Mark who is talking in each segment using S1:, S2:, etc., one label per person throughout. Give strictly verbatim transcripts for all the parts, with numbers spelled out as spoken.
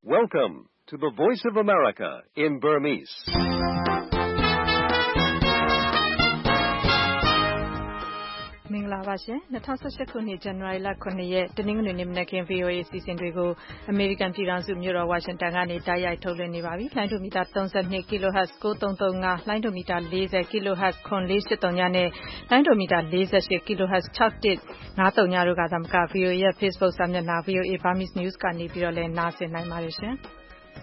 S1: Welcome to the Voice of America in Burmese.
S2: ။မင်္ဂလာပါရှင်။၂၀၁၈ခုနှစ်ဇန်နဝါရီလခုနှစ်ရက်တနင်္ဂနွေနေ့မနက်ခင်း V O A အစီအစဉ်တွေကိုအမေရိကန်ပြည်ထောင်စုမြို့တော်ဝါရှင်တန်ကနေတိုက်ရိုက်ထုတ်လွှင့်နေပါပြီ။လိုင်းဒိုမီတာ၃၂ kilohertz ၉၃၃၅ လိုင်းဒိုမီတာ၄၀ kilohertz ၇၄၈၃ နဲ့လိုင်းဒိုမီတာ၄၈ kilohertz ၆၁၅၃တို့ကသာမက V O A ရဲ့ Facebook စာမျက်နှာ V O A Burmese News ကနေပြီးတော့လည်းနားဆင်နိုင်ပါတယ်ရှင်။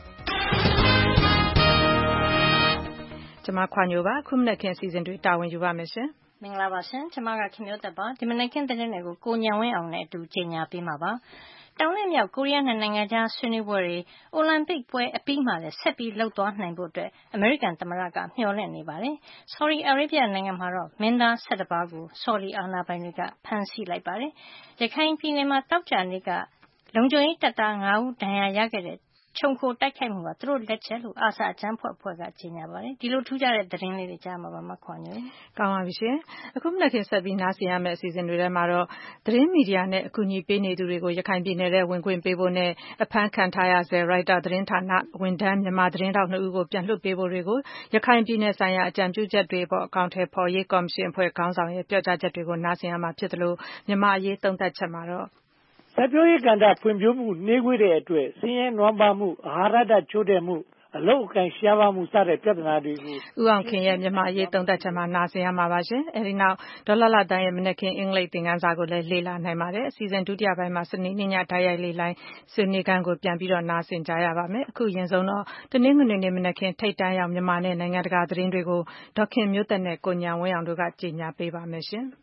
S2: ကျွန်မခွာညိုပါခုမနက်ခင်းအစီအစဉ်တွေတာဝန်ယူပါမယ်ရှင်
S3: ။မင်္ဂလာပါရှင်။ကျွန်မကခင်မျိုးသက်ပါဒီမနက်ခင်းသတင်းတွေကိုကိုညံဝင်းအောင်နဲ့အတူကြေညာပေးမှာပါ။တောင်နဲ့မြောက်ကိုရီးယားနိုင်ငံကြားဆွေးနွေးပွဲတွေအိုလံပစ်ပွဲအပြီးမှလည်းဆက်ပြီးလှုပ်သွားနိုင်ဖို့အတွက်အမေရိကန်သမ္မတကမျှော်လင့်နေပါတယ်။ Saudi Arabia နိုင်ငံမှာတော့မင်းသား၁၁ပါးကို Saudi အာဏာပိုင်တွေကဖမ်းဆီးလိုက်ပါတယ်။ရခိုင်ပြည်နယ်မှာတောက်ကြနေ့ကလုံခြုံရေးတပ်သား၅ဦးဒဏ်ရာရခဲ့တဲ့ခြုံခိုတိုက်ခိုက်မှုကသူတို့လက်ချက်လို့အာဆာအကြမ်းဖက်အဖွဲ့ကကြေညာပါတယ်ဒီလိုထူးခြားတဲ့သတင်းလေးတွေကြားမှာပါမခွန်ညို
S2: ကောင်းပါပြီရှင်အခုမနက်ခင်းဆက်ပြီးနားဆင်ရမယ့်အစီအစဉ်တွေထဲမှာတော့သတင်းမီဒီယာနဲ့အကူအညီပေးနေသူတွေကိုရခိုင်ပြည်နယ်ထဲဝင်ခွင့်ပေးဖို့နဲ့အဖမ်းခံထားရဆဲရိုက်တာသတင်းဌာနဝန်ထမ်းမြန်မာသတင်းတောက်နှစ်ဦးကိုပြန်လွှတ်ပေးဖို့တွေကိုရခိုင်ပြည်နယ်ဆိုင်ရာအကြံပြုချက်တွေပေါ်အကောင့်ထဲပေါ်ရေးကော်မရှင်အဖွဲ့ခေါင်းဆောင်ရဲ့ပြောကြားချက်တွေကိုနားဆင်ရမှာဖြစ်သလိုမြန်မာအရေးသုံးသပ်ချက်မှာတော့
S4: စိုက်ပျိုးရေးကဏ္ဍဖွံ့ဖြိုးမှုနှေးကွေးတဲ့အတွက်ဆင်းရဲနွမ်းပါးမှုအာဟာရဓာတ်ချို့တဲ့မှုအလုပ်အကိုင်ရှားပါးမှုစတဲ့ပြဿနာတွေကို
S2: ဦးအောင်ခင်ရဲ့မြန်မာအရေးသုံးသပ်ချက်မှာနားဆင်ရမှာပါရှင်အဲဒီနောက်ဒေါ်လာလာတန်းရဲ့မနက်ခင်းအင်္ဂလိပ်သင်ခန်းစာကိုလည်းလေ့လာနိုင်ပါတယ်အစီအစဉ်ဒုတိယပိုင်းမှာစနေနေ့ညတိုက်ရိုက်လေ့လိုင်းဆွေးနွေးခန်းကိုပြန်ပြီးတော့နားဆင်ကြရပါမယ်အခုရင်ဆုံးတော့တနင်္ဂနွေနေ့မနက်ခင်းထိတ်တန်းရောက်မြန်မာနဲ့နိုင်ငံတကာသတင်းတွေကိုဒေါခင်မျိုးသက်နဲ့ကိုညံဝင်းအောင်တို့ကကြီးညာပေးပါမယ်ရှင်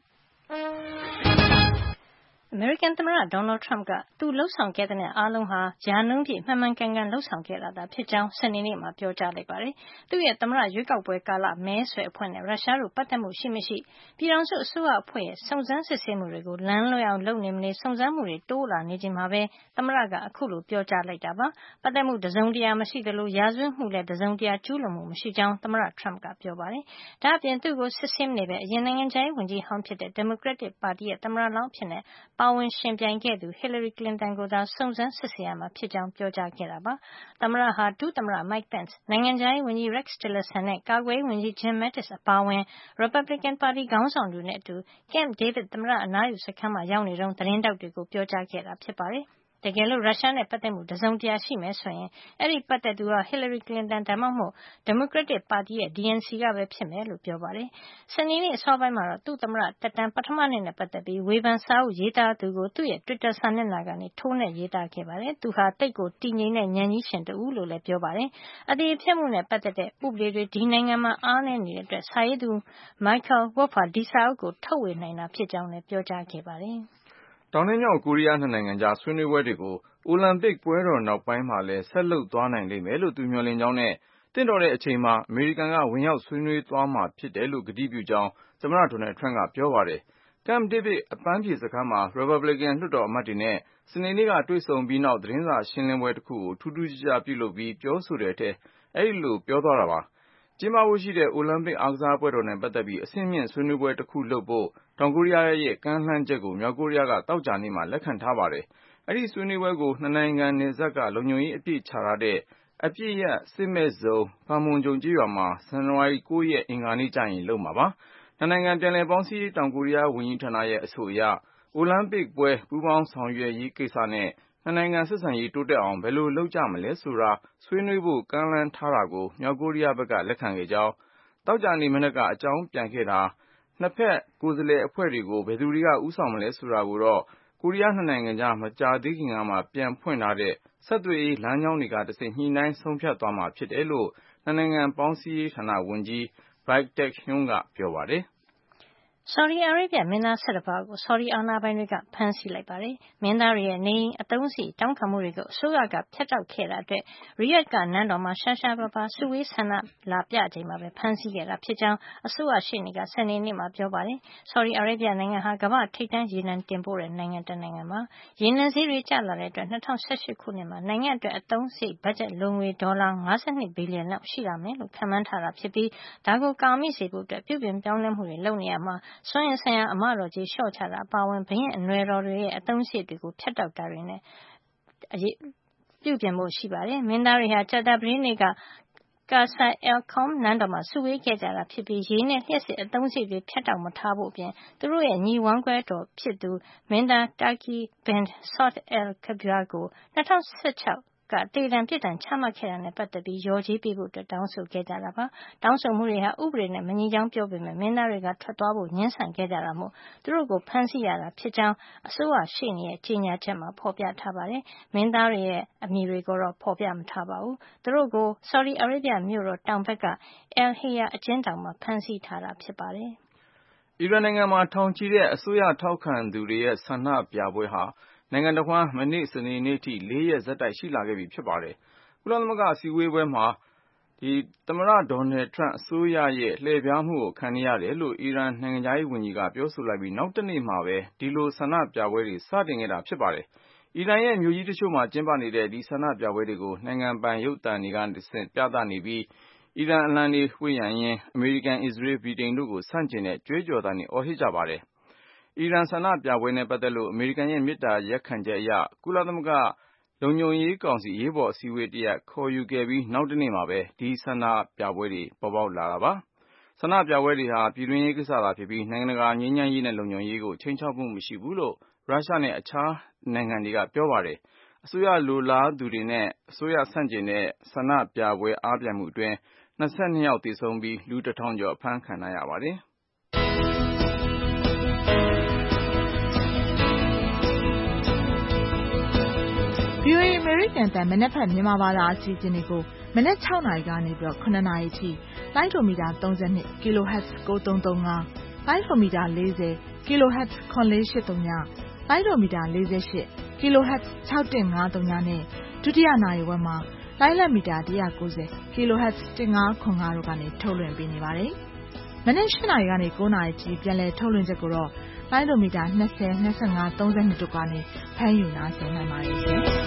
S3: အမေရိကန်သမ္မတဒေါ်နယ်ထရမ့်ကသူလှုပ်ဆောင်ခဲ့တဲ့အားလုံးဟာယာနှုန်းပြည့်မှန်မှန်ကန်ကန်လှုပ်ဆောင်ခဲ့တာသာဖြစ်ကြောင်းစနေနေ့မှာပြောကြားလိုက်ပါတယ်။သူ့ရဲ့သမ္မတရွေးကောက်ပွဲကာလမဲဆွယ်အဖွဲ့နဲ့ရုရှားတို့ပတ်သက်မှုရှိမရှိပြည်ထောင်စုအစိုးရအဖွဲ့ရဲ့စုံစမ်းစစ်ဆေးမှုတွေကိုလမ်းလွဲအောင်လုပ်နေမနေစုံစမ်းမှုတွေတိုးလာနေချိန်မှာပဲသမ္မတကအခုလိုပြောကြားလိုက်တာပါ။ပတ်သက်မှုတစုံတရာမရှိသလိုရာဇဝတ်မှုလည်းတစုံတရာကျူးလွန်မှုမရှိကြောင်းသမ္မတထရမ့်ကပြောပါတယ်။ဒါ့အပြင်သူ့ကိုစစ်ဆေးမနေပဲအရင်နိုင်ငံခြားရေးဝန်ကြီးဟောင်းဖြစ်တဲ့ Democratic ပါတီရဲ့သမ္မတလောင်းဖြစ်နေပါဝင်ရှင်ပြိုင်ခဲ့သူ Hillary Clinton ကိုသာစုံစမ်းစစ်ဆေးရမှာဖြစ်ကြောင်းပြောကြားခဲ့တာပါ။သမ္မတဟာဒုသမ္မတ Mike Pence နိုင်ငံခြားရေးဝန်ကြီး Rex Tillerson နဲ့ကာကွယ်ရေးဝန်ကြီး Jim Mattis အပါအဝင် Republican ပါတီခေါင်းဆောင်တွေနဲ့အတူ Camp David သမ္မတအနားယူစခန်းမှာရောက်နေတုန်းသတင်းထောက်တွေကိုပြောကြားခဲ့တာဖြစ်ပါတယ်။တကယ်လို့ရုရှားနဲ့ပတ်သက်မှုတစုံတရာရှိမယ်ဆိုရင်အဲ့ဒီပတ်သက်သူဟာ Hillary Clinton ဒါမှမဟုတ် Democratic ပါတီရဲ့ D N C ကပဲဖြစ်မယ်လို့ပြောပါတယ်။စနေနေ့အစောပိုင်းမှာတော့သူ့သမ္မတတက်တန်းပထမနှစ်နဲ့ပတ်သက်ပြီးဝေဖန်စာအုပ်ရေးသားသူကိုသူ့ရဲ့ Twitter စာမျက်နှာကနေထိုးနှက်ရေးသားခဲ့ပါတယ်။သူဟာတိတ်ကိုတည်ငြိမ်တဲ့ဉာဏ်ကြီးရှင်တဦးလို့လည်းပြောပါတယ်။အသရေဖျက်မှုနဲ့ပတ်သက်တဲ့ဥပဒေတွေဒီနိုင်ငံမှာအားနည်းနေတဲ့အတွက်စာရေးသူ Michael Wolff ဟာဒီစာအုပ်ကိုထုတ်ဝေနိုင်တာဖြစ်ကြောင်းလည်းပြောကြားခဲ့ပါတယ်။
S5: တောင်နဲ့မြောက်ကိုရီးယားနှစ်နိုင်ငံကြားဆွေးနွေးပွဲတွေကိုအိုလံပစ်ပွဲတော်နောက်ပိုင်းမှာလည်းဆက်လုပ်သွားနိုင်လိမ့်မယ်လို့သူမျှော်လင့်ကြောင်းနဲ့တင့်တော်တဲ့အချိန်မှာအမေရိကန်ကဝင်ရောက်ဆွေးနွေးသွားမှာဖြစ်တယ်လို့ကတိပြုကြောင်းသမ္မတဒေါ်နယ်ထရမ့်ကပြောပါတယ်။ Camp David အပန်းဖြေစခန်းမှာ Republican လွှတ်တော်အမတ်တွေနဲ့စနေနေ့ကတွေ့ဆုံပြီးနောက်သတင်းစာရှင်းလင်းပွဲတစ်ခုကိုထူးထူးခြားခြားပြုလုပ်ပြီးပြောဆိုတဲ့အထဲအဲဒီလိုပြောသွားတာပါ။ကျင်းပဖို့ရှိတဲ့အိုလံပစ်အားကစားပွဲတော်နဲ့ပတ်သက်ပြီးအဆင့်မြင့်ဆွေးနွေးပွဲတစ်ခုလုပ်ဖို့တောင်ကိုရီးယားရဲ့ကမ်းလှမ်းချက်ကိုမြောက်ကိုရီးယားကသောကြာနေ့မှာလက်ခံထားပါတယ်။အဲဒီဆွေးနွေးပွဲကိုနှစ်နိုင်ငံနယ်စပ်ကလုံခြုံရေးအပြည့်ချထားတဲ့အပြည့်ရစစ်မဲ့ဇုံဖန်မွန်ဂျုံကျေးရွာမှာဇန်နဝါရီ၉ရက်အင်္ဂါနေ့ကျရင်လုပ်မှာပါ။နှစ်နိုင်ငံပြန်လည်ပေါင်းစည်းရေးတောင်ကိုရီးယားဝန်ကြီးဌာနရဲ့အဆိုအရအိုလံပစ်ပွဲပူးပေါင်းဆောင်ရွက်ရေးကိစ္စနဲ့နှစ်နိုင်ငံဆက်ဆံရေးတိုးတက်အောင်ဘယ်လိုလုပ်ကြမလဲဆိုတာဆွေးနွေးဖို့ကမ်းလှမ်းထားတာကိုမြောက်ကိုရီးယားဘက်ကလက်ခံခဲ့ကြောင်းသောကြာနေ့မနက်ကအကြောင်းပြန်ခဲ့တာနှစ်ဖက်ကိုယ်စားလှယ်အဖွဲ့တွေကိုဘယ်သူတွေကဦးဆောင်မလဲဆိုတာကိုတော့ကိုရီးယားနှစ်နိုင်ငံကြားမကြာသေးခင်ကမှပြန်ဖွင့်ထားတဲ့ဆက်သွယ်ရေးလမ်းကြောင်းတွေကတဆင့်ညှိနှိုင်းဆုံးဖြတ်သွားမှာဖြစ်တယ်လို့နှစ်နိုင်ငံပေါင်းစည်းရေးဌာနဝန်ကြီး Baik Tae-hyun ကပြောပါတယ်။
S3: Saudi Arabia မင်းသား၁၁ပါးကို Saudi အာဏာပိုင်တွေကဖမ်းဆီးလိုက်ပါတယ်။မင်းသားတွေရဲ့နေအိမ်အသုံးစရိတ်တောင်းခံမှုတွေကိုအစိုးရကဖျက်တောက်ခဲ့တာအတွက် Riyadh ကနန်းတော်မှာရှားရှားပါးပါးစုဝေးဆန္ဒလာပြချိန်မှာပဲဖမ်းဆီးခဲ့တာဖြစ်ကြောင်းအစိုးရရှေ့နေကစနေနေ့မှာပြောပါတယ်။ Saudi Arabia နိုင်ငံဟာကမ္ဘာ့ထိပ်တန်းရေနံတင်ပို့တဲ့နိုင်ငံတနိုင်ငံပါ။ရေနံဈေးတွေကျလာတဲ့အတွက်၂၀၁၈ခုနှစ်မှာနိုင်ငံအတွက်အသုံးစရိတ်ဘတ်ဂျက်လိုငွေဒေါ်လာ၅၂ဘီလီယံလောက်ရှိလာမယ်လို့ခန့်မှန်းထားတာဖြစ်ပြီးဒါကိုကာမိစေဖို့အတွက်ပြုပြင်ပြောင်းလဲမှုတွေလုပ်နေရမှာစွမ်းအင်ဆိုင်ရာအမတော်ကြီးလျှော့ချတာအပါအဝင်ဘုရင့်အနွယ်တော်တွေရဲ့အသုံးစရိတ်တွေကိုဖျက်တောက်တာတွေနဲ့ပြုပြုပြင်ဖို့ရှိပါတယ်။မင်းသားတွေဟာကြာသပတေးနေ့ကQasr al-Qom နန်းတော်မှာစုဝေးခဲ့ကြတာဖြစ်ပြီးရေနဲ့လျှပ်စစ်အသုံးစရိတ်တွေဖြတ်တောက်မထားဖို့အပြင်သူတို့ရဲ့ညီဝမ်းကွဲတော်ဖြစ်သူမင်းသား Turki bin Saud al-Kabir ကို၂၀၁၆ကတေတံပြစ်ဒဏ်ချမှတ်ခဲ့တာနဲ့ပတ်သက်ပြီးလျော်ကြေးပေးဖို့တောင်းဆိုခဲ့ကြတာပါ။တောင်းဆိုမှုတွေဟာဥပဒေနဲ့မညီကြောင်းပြောပေမဲ့မင်းသားတွေကထွက်သွားဖို့ငြင်းဆန်ခဲ့ကြတာမို့သူတို့ကိုဖမ်းဆီးရတာဖြစ်ကြောင်းအစိုးရရှေ့နေရဲ့ကြေညာချက်မှာဖော်ပြထားပါတယ်။မင်းသားတွေရဲ့အမည်တွေကိုတော့ဖော်ပြမထားပါဘူး။သူတို့ကို Saudi Arabia မြို့တော်တောင်ဘက်က Al-Haya အကျဉ်းထောင်မှာဖမ်းဆီးထားတာဖြစ်ပါတယ်
S5: ။အီရန်နိုင်ငံမှာထောင်ချီတဲ့အစိုးရထောက်ခံသူတွေရဲ့ဆန္ဒပြပွဲဟာနိုင်ငံတဝှမ်းမနေ့စနေနေ့ထိလေးရက်ဆက်တိုက်ရှိလာခဲ့ပြီဖြစ်ပါတယ်။ကုလသမဂ္ဂအစည်းအဝေးပွဲမှာဒီသမ္မတဒေါ်နယ်ထရန့်အစိုးရရဲ့လှည့်ဖျားမှုကိုခံနေရတယ်လို့အီရန်နိုင်ငံခြားရေးဝန်ကြီးကပြောဆိုလိုက်ပြီးနောက်တနေ့မှာပဲဒီလိုဆန္ဒပြပွဲတွေစတင်ခဲ့တာဖြစ်ပါတယ်။အီရန်ရဲ့မြို့ကြီးတချို့မှာကျင်းပနေတဲ့ဒီဆန္ဒပြပွဲတွေကိုနိုင်ငံပိုင်ရုပ်သံတွေကတဆင့်ပြသနေပြီးအီရန်အလံတွေဝှေ့ရန်ရင်အမေရိကန်၊အစ္စရေး၊ဗြိတိန်တို့ကိုဆန့်ကျင်တဲ့ကြွေးကြော်သံတွေအော်ဟစ်ကြပါတယ်။အီရန်ဆန္ဒပြပွဲနဲ့ပတ်သက်လို့အမေရိကန်ရဲ့မေတ္တာရပ်ခံချက်အရကုလသမဂ္ဂလုံခြုံရေးကောင်စီအရေးပေါ်အစည်းအဝေးတရပ်ခေါ်ယူခဲ့ပြီးနောက်တနေ့မှာပဲဒီဆန္ဒပြပွဲတွေပေါ်ပေါက်လာတာပါ။ဆန္ဒပြပွဲတွေဟာပြည်တွင်းရေးကိစ္စသာဖြစ်ပြီးနိုင်ငံတကာငြိမ်းချမ်းရေးနဲ့လုံခြုံရေးကိုခြိမ်းခြောက်မှုမရှိဘူးလို့ရုရှားနဲ့အခြားနိုင်ငံတွေကပြောပါတယ်။အစိုးရလိုလားသူတွေနဲ့အစိုးရဆန့်ကျင်တဲ့ဆန္ဒပြပွဲအားပြိုင်မှုအတွင်း၂၂ယောက်သေဆုံးပြီးလူတထောင်ကျော်အဖမ်းခံထားရပါတယ်။
S6: ဗွီအိုအေ အမေရိကန်အသံမနက်ဖြန်မြန်မာဘာသာအစီအစဉ်တွေကိုမနက်၆နာရီကနေပြီးတော့၇နာရီထိလိုင်းဒိုမီတာ၃၂ kHz ၉၃၃၅လိုင်းဒိုမီတာ၄၀ kHz ၇၄၈၃ညလိုင်းဒိုမီတာ၄၈ kHz ၆၁၅၃ညနဲ့ဒုတိယနာရီဝက်မှာလိုင်းလက်မီတာ၁၉၀ kHz ၁၅၇၅တို့ကနေထုတ်လွှင့်ပေးနေပါတယ်။မနက်၈နာရီကနေ၉နာရီထိပြန်လည်ထုတ်လွှင့်ချက်ကိုတော့လိုင်းဒိုမီတာ၂၀ ၂၅ ၃၂တို့ကနေဖမ်းယူနားဆင်နိုင်ပါတယ်ရှင်။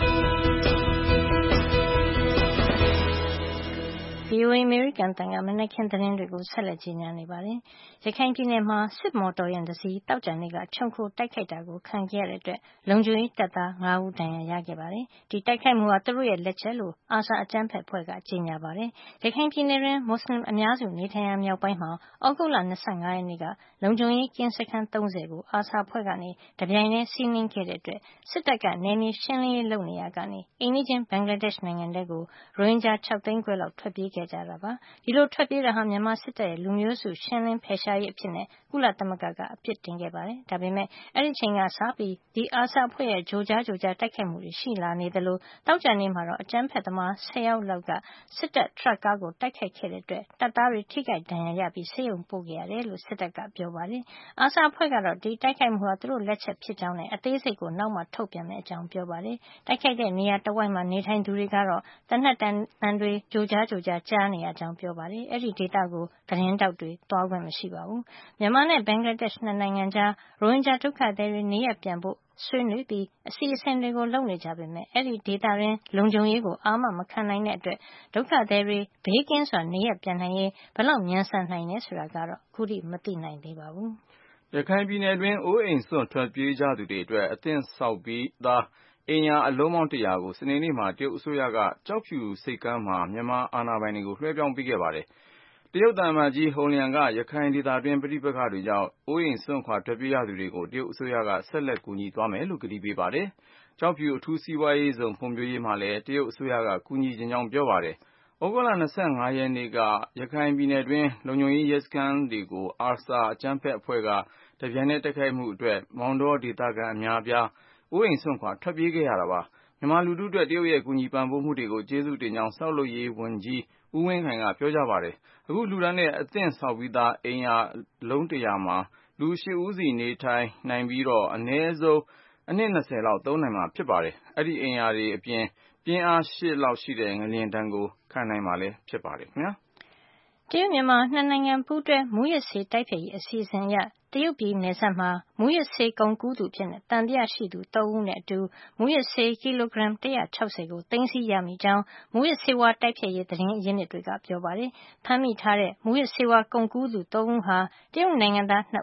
S3: ဗွီအိုအေ အမေရိကန်အသံကမနက်ခင်းသတင်းတွေကိုဆက်လက်ကြီးညာနေပါတယ်။ရခိုင်ပြည်နယ်မှာစစ်မော်တော်ယာဉ်တစ်စီးသောကြာနေ့ကခြုံခိုတိုက်ခိုက်တာကိုခံခဲ့ရတဲ့အတွက်လုံခြုံရေးတပ်သား၅ဦးဒဏ်ရာရခဲ့ပါတယ်။ဒီတိုက်ခိုက်မှုဟာသူတို့ရဲ့လက်ချက်လို့အာဆာအကြမ်းဖက်အဖွဲ့ကကြေညာပါတယ်။ရခိုင်ပြည်နယ်တွင်းမွတ်စလင်အများစုနေထိုင်ရာမြောက်ပိုင်းမှာဩဂုတ်လ၂၅ရက်နေ့ကလုံခြုံရေးကင်းစခန်း၃၀ကိုအာဆာအဖွဲ့ကနေတပြိုင်တည်းစီးနင်းခဲ့တဲ့အတွက်စစ်တပ်ကနယ်မြေရှင်းလင်းရေးလုပ်နေရာကနေအိမ်နီးချင်းဘင်္ဂလားဒေ့ရှ်နိုင်ငံထဲကိုရိုဟင်ဂျာ၆သိန်းခွဲလောက်ထွက်ပြေးခဲ့ကြတာပါ။ဒီလိုထွက်ပြေးတာဟာမြန်မာစစ်တပ်ရဲ့လူမျိုးစုရှင်းလင်းဖယ်ရှားရေးအဖြစ်နဲ့ကုလသမဂ္ဂကအပြစ်တင်ခဲ့ပါတယ်။ဒါပေမဲ့အဲ့ဒီချိန်ကစပြီးဒီအာဆာအဖွဲ့ရဲ့ဂျိုကြားဂျိုကြားတိုက်ခိုက်မှုတွေရှိလာနေသလိုတောက်ကြနေ့မှာတော့အကြမ်းဖက်သမား၁၀ယောက်လောက်ကစစ်တပ်ထရပ်ကားကိုတိုက်ခိုက်ခဲ့တဲ့အတွက်တပ်သားတွေထိခိုက်ဒဏ်ရာရပြီးဆေးရုံပို့ခဲ့ရတယ်လို့စစ်တပ်ကပြောပါတယ်။အာဆာအဖွဲ့ကတော့ဒီတိုက်ခိုက်မှုဟာသူတို့လက်ချက်ဖြစ်ကြောင်းနဲ့အသေးစိတ်ကိုနောက်မှထုတ်ပြန်မယ့်အကြောင်းပြောပါတယ်။တိုက်ခိုက်တဲ့နေရာတဝိုက်မှာနေထိုင်သူတွေကတော့တနက်တန်တန်တွေဂျိုကြားဂျိုကြားကြားနေရကြောင်းပြောပါတယ်။အဲ့ဒီဒေသကိုသတင်းတောက်တွေသွားခွင့်မရှိပါဘူး။မြန်မာနဲ့ဘင်္ဂလားဒေ့ရှ်နှစ်နိုင်ငံကြားရိုဟင်ဂျာဒုက္ခသည်တွေနေရပ်ပြန်ဖို့ဆွေးနွေးပြီးအစီအစဉ်တွေကိုလုပ်နေကြပေမဲ့အဲ့ဒီဒေသရင်းလုံခြုံရေးကိုအာမမခံနိုင်တဲ့အတွက်ဒုက္ခသည်တွေဘေးကင်းစွာနေရပ်ပြန်နိုင်ရေးဘယ်လောက်မြန်ဆန်နိုင်လဲဆိုတာကတော့အခုထိမသိနိုင်သေးပါဘူး
S5: ။ရခိုင်ပြည်နယ်တွင်းအိုးအိမ်စွန့်ထွက်ပြေးကြသူတွေအတွက်အသင့်ဆောက်ပြီးသားအိမ်ယာအလုံးပေါင်းတရာကိုစနေနေ့မှာတရုတ်အစိုးရကကျောက်ဖြူဆိပ်ကမ်းမှာမြန်မာအာဏာပိုင်တွေကိုလွှဲပြောင်းပေးခဲ့ပါတယ်။တရုတ်သံအမတ်ကြီးဟုံလျံကရခိုင်ဒေသတွင်းပဋိပက္ခတွေကြောင့်အိုးအိမ်စွန့်ခွာထွက်ပြေးရသူတွေကိုတရုတ်အစိုးရကဆက်လက်ကူညီသွားမယ်လို့ကတိပေးပါတယ်။ကျောက်ဖြူအထူးစီးပွားရေးဇုံဖွံ့ဖြိုးရေးမှာလည်းတရုတ်အစိုးရကကူညီချင်ကြောင်းပြောပါတယ်။ဩဂုတ်လ၂၅ရက်နေ့ကရခိုင်ပြည်နယ်တွင်းလုံခြုံရေးရဲစခန်းတွေကိုအာဆာအကြမ်းဖက်အဖွဲ့ကတပြိုင်တည်းတိုက်ခိုက်မှုအတွက်မောင်တောဒေသခံအများအပြားအိုးအိမ်စွန့်ခွာထွက်ပြေးခဲ့ရတာပါ။မြန်မာလူထုအတွက်တရုတ်ရဲ့ကူညီပံ့ပိုးမှုတွေကိုကျေးဇူးတင်ကြောင်းဆောက်လုပ်ရေးဝန်ကြီးဦးဝင်းခိုင်ကပြောကြားပါတယ်။အခုလူတန်းတဲ့အသင့်ဆောက်ပြီးသားအိမ်ယာလုံးတရာမှာလူ၈ဦးစီနေထိုင်နိုင်ပြီးတော့အနည်းဆုံးအနှစ်၂၀လောက်သုံးနိုင်မှာဖြစ်ပါတယ်။အဲ့ဒီအိမ်ယာတွေအပြင်ပြင်းအား၈လောက်ရှိတဲ့ငလျင်ဒဏ်ကိုခံနိုင်မှာလည်းဖြစ်ပါတယ်ခင်ဗျာ
S3: ။တရုတ်မြန်မာနှစ်နိုင်ငံပူးတွဲမူးယစ်ဆေးတိုက်ဖျက်ရေးအစီအစဉ်အရတရုတ်ပြည်နယ်စပ်မှာမူးယစ်ဆေးကုန်ကူးသူအဖြစ်သံသယရှိသူ၃ဦးနဲ့အတူမူးယစ်ဆေးကီလိုဂရမ်၁၆၀ကိုသိမ်းဆည်းရမိကြောင်းမူးယစ်ဆေးဝါးတိုက်ဖျက်ရေးသတင်းရင်းမြစ်တွေကပြောပါတယ်။ဖမ်းမိထားတဲ့မူးယစ်ဆေးဝါးကုန်ကူးသူ၃ဦးဟာတရုတ်နိုင်ငံသား၂ဦးနဲ့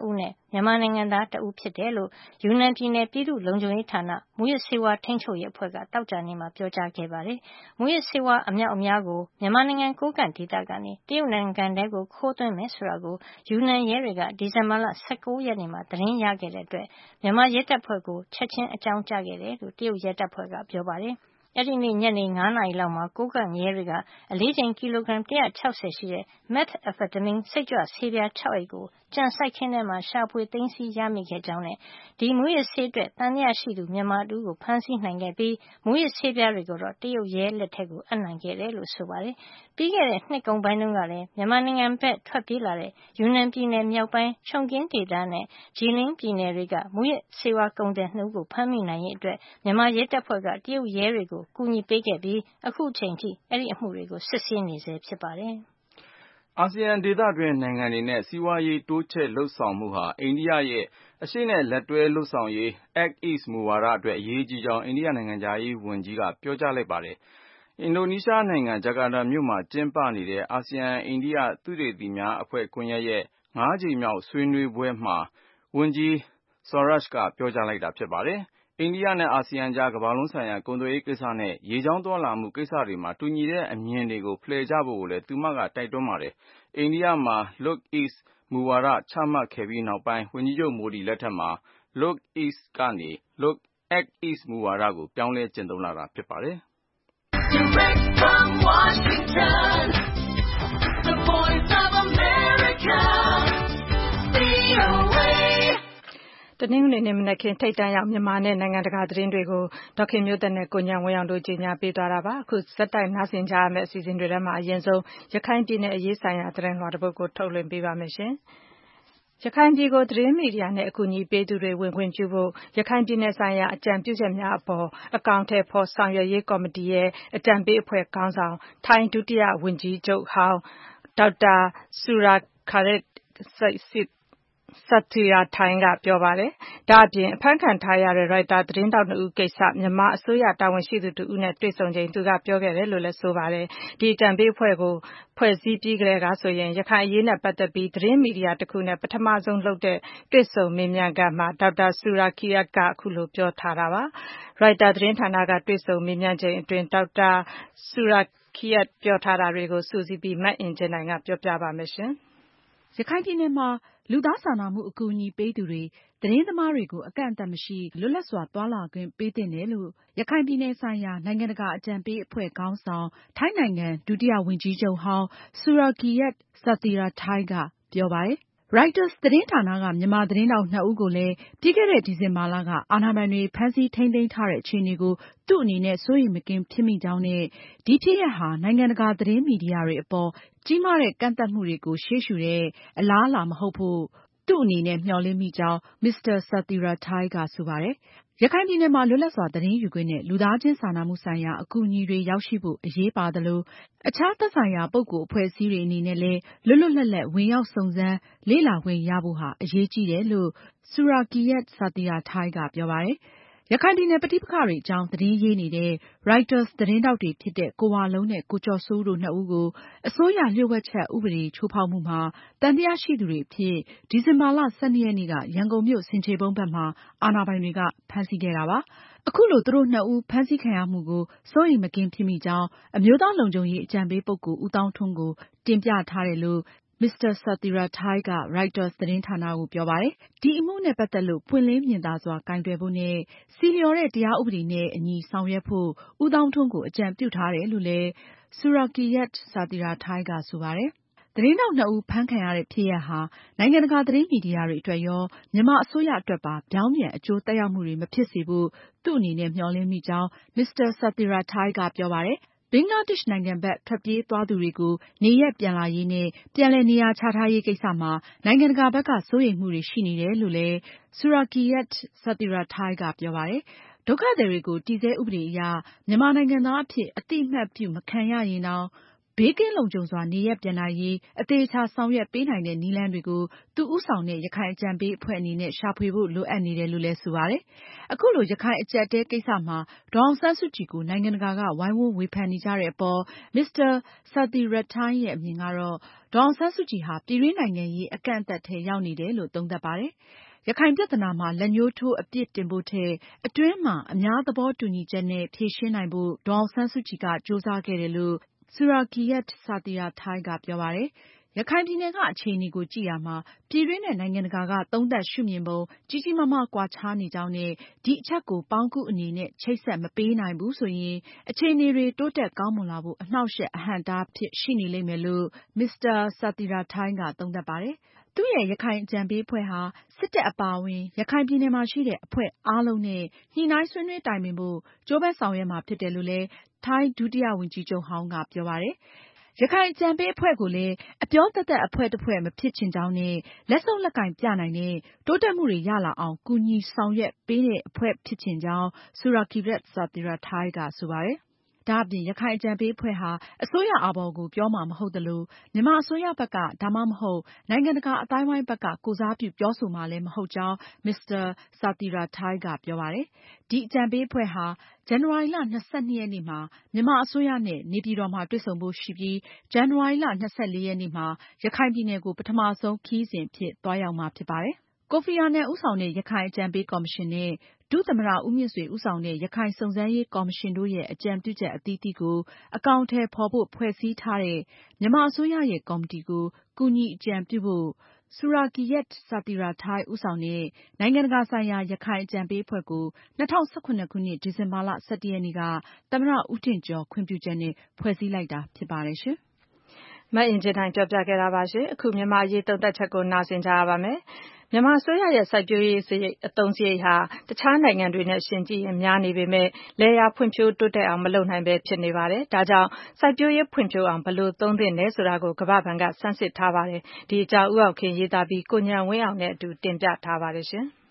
S3: မြန်မာနိုင်ငံသားတဦးဖြစ်တယ်လို့ယူနန်ပြည်နယ်ပြည်သူ့လုံခြုံရေးဌာနမူးယစ်ဆေးဝါးထိန်းချုပ်ရေးအဖွဲ့ကသောကြာနေ့မှာပြောကြားခဲ့ပါတယ်။မူးယစ်ဆေးဝါးအမြောက်အများကိုမြန်မာနိုင်ငံကိုးကန့်ဒေသကနေတရုတ်နိုင်ငံထဲကိုခိုးသွင်းမယ်ဆိုတာကိုယူနန်ရဲတွေကဒီဇင်ဘာလ၁၉ရက်နေ့မှာသတင်းရခဲ့တဲ့အတွက်မြန်မာရဲတပ်ဖွဲ့ကိုချက်ချင်းအကြောင်းကြားခဲ့တယ်လို့တရုတ်ရဲတပ်ဖွဲ့ကပြောပါတယ်။အဲ့ဒီနေ့ညနေငါးနာရီလောက်မှာကိုးကန့်ရဲတွေကအလေးချိန်ကီလိုဂရမ်one hundred sixtyရှိတဲ့ methamphetamine စိတ်ကြွဆေးပြား၆အိတ်ကိုကြံစိုက်ခင်းထဲမှာရှာဖွေသိမ်းဆည်းရမိခဲ့ကြောင်းနဲ့ဒီမူးယစ်ဆေးအတွက်သံသယရှိသူမြန်မာတဦးကိုဖမ်းဆီးနိုင်ခဲ့ပြီးမူးယစ်ဆေးပြားတွေကိုတော့တရုတ်ရဲလက်ထဲကိုအပ်နှံခဲ့တယ်လို့ဆိုပါတယ်။ပြီးခဲ့တဲ့နှစ်ကုန်ပိုင်းတုန်းကလည်းမြန်မာနိုင်ငံဘက်ထွက်ပြေးလာတဲ့ယူနန်ပြည်နယ်မြောက်ပိုင်းချုံကင်းဒေသနဲ့ဂျီလင်းပြည်နယ်တွေကမူးယစ်ဆေးဝါးကုန်သည်နှစ်ဦးကိုဖမ်းမိနိုင်ရေးအတွက်မြန်မာရဲတပ်ဖွဲ့ကတရုတ်ရဲတွေကိုကူညီပေးခဲ့ပြီးအခုချိန်ထိအဲ့ဒီအမှုတွေကိုစစ်ဆေးနေဆဲဖြစ်ပါတယ်
S5: ။အာဆီယံဒေသတွင်းနိုင်ငံတွေနဲ့စီးပွားရေးတိုးချဲ့လုပ်ဆောင်မှုဟာအိန္ဒိယရဲ့အရှေ့နဲ့လက်တွဲလုပ်ဆောင်ရေး Act East မူဝါဒအတွက်အရေးကြီးကြောင်းအိန္ဒိယနိုင်ငံခြားရေးဝန်ကြီးကပြောကြားလိုက်ပါတယ်။အင်ဒိုနီးရှားနိုင်ငံဂျကာတာမြို့မှာကျင်းပနေတဲ့အာဆီယံအိန္ဒိယသုတေသီများအဖွဲ့ကွန်ရက်ရဲ့ငါးကြိမ်မြောက်ဆွေးနွေးပွဲမှာဝန်ကြီး Swaraj ကပြောကြားလိုက်တာဖြစ်ပါတယ်။အိန္ဒိယနဲ့အာဆီယံကြားကမ္ဘာလုံးဆိုင်ရာကုန်သွယ်ရေးကိစ္စနဲ့ရေကြောင်းသွားလာမှုကိစ္စတွေမှာတူညီတဲ့အမြင်တွေကိုဖလှယ်ကြဖို့လည်းသူမကတိုက်တွန်းပါတယ်။အိန္ဒိယမှာ Look East မူဝါဒချမှတ်ခဲ့ပြီးနောက်ပိုင်းဝန်ကြီးချုပ်မိုဒီလက်ထက်မှာ Look East ကနေ Look Act East မူဝါဒကိုပြောင်းလဲကျင့်သုံးလာတာဖြစ်ပါတယ်။ Direct from Washington, the Voice of America, V O A
S2: တနင်္ဂနွေနေ့မနက်ခင်းထိပ်တန်းရောက်မြန်မာနဲ့နိုင်ငံတကာသတင်းတွေကိုဒေါက်ခင်မျိုးသက်နဲ့ကိုညံဝင်းအောင်တို့ကြီးညာပေးသွားတာပါအခုစက်တိုက်နားဆင်ကြရမယ့်အစီအစဉ်တွေထဲမှာအရင်ဆုံးရခိုင်ပြည်နယ်အရေးဆိုင်ရာသတင်းလွှာတစ်ပုဒ်ကိုထုတ်လွှင့်ပေးပါမယ်ရှင်ရခိုင်ပြည်ကိုသတင်းမီဒီယာနဲ့အကူအညီပေးသူတွေဝင်ခွင့်ပြုဖို့ရခိုင်ပြည်နယ်ဆိုင်ရာအကြံပြုချက်များအပေါ်အကောင့်ထဲပေါ်ဆောင်ရွက်ရေးကော်မတီရဲ့အကြံပေးအဖွဲ့ခေါင်းဆောင်ထိုင်းဒုတိယဝန်ကြီးချုပ်ဟောင်းဒေါက်တာဆူရာခါရက်စတ်တီရာထိုင်းကပြောပါတယ်။ဒါအပြင်အဖမ်းခံထားရတဲ့ရိုက်တာသတင်းတောက်နှစ်ဦးကိစ္စမြန်မာအစိုးရတာဝန်ရှိသူတဦးနဲ့တွေ့ဆုံချိန်သူကပြောခဲ့တယ်လို့လည်းဆိုပါတယ်။ဒီအကြံပေးအဖွဲ့ကိုဖွဲ့စည်းပြီးကြတဲ့ကဆိုရင်ရခိုင်အရေးနဲ့ပတ်သက်ပြီးသတင်းမီဒီယာတစ်ခုနဲ့ပထမဆုံးလုပ်တဲ့တွေ့ဆုံမေးမြန်းခန်းမှာဒေါက်တာဆူရာခီယတ်ကအခုလိုပြောထားတာပါ။ရိုက်တာသတင်းဌာနကတွေ့ဆုံမေးမြန်းချိန်အတွင်းဒေါက်တာဆူရာခီယတ်ပြောထားတာတွေကိုစုစည်းပြီးမအင်ကြင်းနိုင်ကပြောပြပါမယ်ရှင်
S6: ။ရခိုင်ပြည်နယ်မှာလူသားစာနာမှုအကူအညီပေးသူတွေသတင်းသမားတွေကိုအကန့်အသတ်မရှိလွတ်လပ်စွာသွားလာခွင့်ပေးသင့်တယ်လို့ရခိုင်ပြည်နယ်ဆိုင်ရာနိုင်ငံတကာအကြံပေးအဖွဲ့ခေါင်းဆောင်ထိုင်းနိုင်ငံဒုတိယဝန်ကြီးချုပ်ဟောင်းဆူရာကီယတ်စတ်တီရာထိုင်းကပြောပါတယ်။ Reuters သတင်းဌာနကမြန်မာသတင်းထောက်နှစ်ဦးကိုလည်းပြီးခဲ့တဲ့ဒီဇင်ဘာလကအာဏာပိုင်တွေဖမ်းဆီးထိန်းသိမ်းထားတဲ့အခြေအနေကိုသူ့အနေနဲ့စိုးရိမ်မကင်းဖြစ်မိကြောင်းနဲ့ဒီဖြစ်ရပ်ဟာနိုင်ငံတကာသတင်းမီဒီယာတွေအပေါ်ကြီးမားတဲ့ကန့်သတ်မှုတွေကိုရှေ့ရှုတဲ့အလားအလာမဟုတ်ဖို့သူ့အနေနဲ့မျှော်လင့်မိကြောင်းမစ္စတာစတ်တီရာထိုင်းကဆိုပါတယ်။ရခိုင်ပြည်နယ်မှာလွတ်လပ်စွာသတင်းယူခွင့်နဲ့လူသားချင်းစာနာမှုဆိုင်ရာအကူအညီတွေရောက်ရှိဖို့အရေးပါသလိုအခြားသက်ဆိုင်ရာပုဂ္ဂိုလ်အဖွဲ့အစည်းတွေအနေနဲ့လည်းလွတ်လွတ်လပ်လပ်ဝင်ရောက်စုံစမ်းလေ့လာခွင့်ရဖို့ဟာအရေးကြီးတယ်လို့ဆူရာကီယတ်စတ်တီရာထိုင်းကပြောပါတယ်။ရခိုင်ပြည်နယ်ပဋိပက္ခတွေအကြောင်းသတင်းရေးနေတဲ့ Reuters သတင်းထောက်တွေဖြစ်တဲ့ကိုဝလုံးနဲ့ကိုကျော်စိုးဦးတို့နှစ်ဦးကိုအစိုးရလျှို့ဝှက်ချက်ဥပဒေချိုးဖောက်မှုမှာသံသယရှိသူတွေအဖြစ်ဒီဇင်ဘာလ ၁၂ ရက်နေ့ကရန်ကုန်မြို့ဆင်ခြေဖုံးဘက်မှာအာဏာပိုင်တွေကဖမ်းဆီးခဲ့တာပါ။အခုလိုသူတို့နှစ်ဦးဖမ်းဆီးခံရမှုကိုစိုးရိမ်မကင်းဖြစ်မိကြောင်းအမျိုးသားလုံခြုံရေးအကြံပေးပုဂ္ဂိုလ်ဦးသောင်းထွန်းကိုတင်ပြထားတယ်လို့မစ္စတာစတ်တီရာထိုင်းက Reuters သတင်းဌာနကိုပြောပါတယ်။ဒီအမှုနဲ့ပတ်သက်လို့ပွင့်လင်းမြင်သာစွာကိုင်တွယ်ဖို့နဲ့ဆီလျော်တဲ့တရားဥပဒေနဲ့အညီဆောင်ရွက်ဖို့ဦးသောင်းထွန်းကိုအကြံပြုထားတယ်လို့လည်းဆူရာကီယတ်စတ်တီရာထိုင်းကဆိုပါတယ်။သတင်းထောက်နှစ်ဦးဖမ်းခံရတဲ့ဖြစ်ရပ်ဟာနိုင်ငံတကာသတင်းမီဒီယာတွေအတွက်ရောမြန်မာအစိုးရအတွက်ပါပြောင်းပြန်အကျိုးသက်ရောက်မှုတွေမဖြစ်စေဖို့သူ့အနေနဲ့မျှော်လင့်မိကြောင်းမစ္စတာစတ်တီရာထိုင်းကပြောပါတယ်။ဘင်္ဂလားဒေ့ရှ်နိုင်ငံဘက်ထွက်ပြေးသွားသူတွေကိုနေရပ်ပြန်လာရေးနဲ့ပြန်လည်နေရာချထားရေးကိစ္စမှာနိုင်ငံတကာဘက်ကစိုးရိမ်မှုတွေရှိနေတယ်လို့လည်းဆူရာကီယတ်စတ်တီရာထိုင်းကပြောပါတယ်။ဒုက္ခသည်တွေကိုတည်ဆဲဥပဒေအရမြန်မာနိုင်ငံသားအဖြစ်အသိအမှတ်ပြုမခံရရင်တောင်ဘ
S7: ဘေးကင်းလုံခြုံစွာနေရပ်ပြန်နိုင်ရေးအသေးချာဆောင်ရွက်ပေးနိုင်တဲ့နည်းလမ်းတွေကိုသူဦးဆောင်တဲ့ရခိုင်အကြံပေးအဖွဲ့အနေနဲ့ရှာဖွေဖို့လိုအပ်နေတယ်လို့လည်းဆိုပါတယ်။အခုလိုရခိုင်အကြပ်အတည်းကိစ္စမှာဒေါ်အောင်ဆန်းစုကြည်ကိုနိုင်ငံတကာကဝိုင်းဝန်းဝေဖန်နေကြတဲ့အပေါ် မစ္စတာ Sathirathai ရဲ့အမြင်ကတော့ဒေါ်အောင်ဆန်းစုကြည်ဟာပြည်တွင်းနိုင်ငံရေးအကန့်အသတ်ထဲရောက်နေတယ်လို့သုံးသပ်ပါတယ်။ရခိုင်ပြဿနာမှာလက်ညှိုးထိုးအပြစ်တင်ဖို့ထက်အတွင်းမှာအများသဘောတူညီချက်နဲ့ဖြေရှင်းနိုင်ဖို့ဒေါ်အောင်ဆန်းစုကြည်ကကြိုးစားခဲ့တယ်လို့ Surakiart Sathirathai ကပြောပါတယ်။ရခိုင်ပြည်နယ်ကအခြေအနေကိုကြည့်ရမှာပြည်တွင်းနဲ့နိုင်ငံတကာကသုံးသပ်ရှုမြင်ပုံကြီးကြီးမားမားကွာခြားနေကြောင်းနဲ့ဒီအချက်ကိုပေါင်းကူးအနေနဲ့ချိတ်ဆက်မပေးနိုင်ဘူးဆိုရင်အခြေအနေတွေတိုးတက်ကောင်းမွန်လာဖို့အနှောင့်အယှက်အဟန့်အတားဖြစ်ရှိနေလိမ့်မယ်လို့ မစ္စတာ Sathirathai ကသုံးသပ်ပါတယ်။သူ့ရဲ့ရခိုင်အကြံပေးအဖွဲ့ဟာစစ်တပ်အပါအဝင်ရခိုင်ပြည်နယ်မှာရှိတဲ့အဖွဲ့အားလုံးနဲ့ညှိနှိုင်းဆွေးနွေးတိုင်ပင်ဖို့ကြိုးပမ်းဆောင်ရွက်မှာဖြစ်တယ်လို့လည်းထိုင်းဒုတိယဝန်ကြီးချုပ်ဟောင်းကပြောပါတယ်။ရခိုင်အကြံပေးအဖွဲ့ကိုလည်းအပြောသက်သက်အဖွဲ့တစ်ဖွဲ့မဖြစ်ချင်ကြောင်းနဲ့လက်ဆုပ်လက်ကိုင်ပြနိုင်တဲ့တိုးတက်မှုတွေရလာအောင်ကူညီဆောင်ရွက်ပေးတဲ့အဖွဲ့ဖြစ်ချင်ကြောင်း Surakiart Sathirathai ကဆိုပါတယ်။ဒါအပြင်ရခိုင်အကြံပေးအဖွဲ့ဟာအစိုးရအာဘော်ကိုပြောမှာမဟုတ်သလိုမြန်မာအစိုးရဘက်ကဒါမှမဟုတ်နိုင်ငံတကာအသိုင်းအဝိုင်းဘက်ကကိုယ်စားပြုပြောဆိုမှာလည်းမဟုတ်ကြောင်း မစ္စတာ Sathirathai ကပြောပါတယ်။ဒီအကြံပေးအဖွဲ့ဟာဇန်နဝါရီလ ၂၂ ရက်နေ့မှာမြန်မာအစိုးရနဲ့နေပြည်တော်မှာတွေ့ဆုံဖို့ရှိပြီးဇန်နဝါရီလ ၂၄ ရက်နေ့မှာရခိုင်ပြည်နယ်ကိုပထမဆုံးခရီးစဉ်အဖြစ်သွားရောက်မှာဖြစ်ပါတယ်။ကိုဖီအာနန်ဦးဆောင်တဲ့ရခိုင်အကြံပေးကော်မရှင်နဲ့ဒုသမ္မတဦးမြင့်ဆွေဦးဆောင်တဲ့ရခိုင်စုံစမ်းရေးကော်မရှင်တို့ရဲ့အကြံပြုချက်အသီးသီးကိုအကောင်အထည်ဖော်ဖို့ဖွဲ့စည်းထားတဲ့မြန်မာအစိုးရရဲ့ကော်မတီကိုကူညီအကြံပြုဖို့Surakiart Sathirathai ဦးဆောင်တဲ့နိုင်ငံတကာဆိုင်ရာရခိုင်အကြံပေးအဖွဲ့ကို၂၀၁၇ခုနှစ်ဒီဇင်ဘာလ ၁၁ ရက်နေ့ကသမ္မတဦးထင်ကျော်ခွင့်ပြုချက်နဲ့ဖွဲ့စည်းလိုက်တာဖြစ်ပါတယ်ရှင်
S2: ။မအင်ကြင်းနိုင်ပြောပြခဲ့တာပါရှင်။အခုမြန်မာရေးသုံးသပ်ချက်ကိုနားဆင်ကြရပါမယ်။မြန်မာအစိုးရရဲ့စိုက်ပျိုးရေးအသုံးစရိတ်ဟာတခြားနိုင်ငံတွေနဲ့ယှဉ်ကြည့်ရင်များနေပေမဲ့လယ်ယာဖွံ့ဖြိုးတိုးတက်အောင်မလုပ်နိုင်ပဲဖြစ်နေပါတယ်။ဒါကြောင့်စိုက်ပျိုးရေးဖွံ့ဖြိုးအောင်ဘယ်လိုသုံးသင့်တယ်ဆိုတာကိုကမ္ဘာ့ဘဏ်ကဆန်းစစ်ထားပါတယ်။ဒီအကြောင်းဦးအောင်ခင်ရေးသားပြီးကိုဉာဏ်ဝင်းအောင်နဲ့အတူတင်ပြထားပါတယ်ရှင်။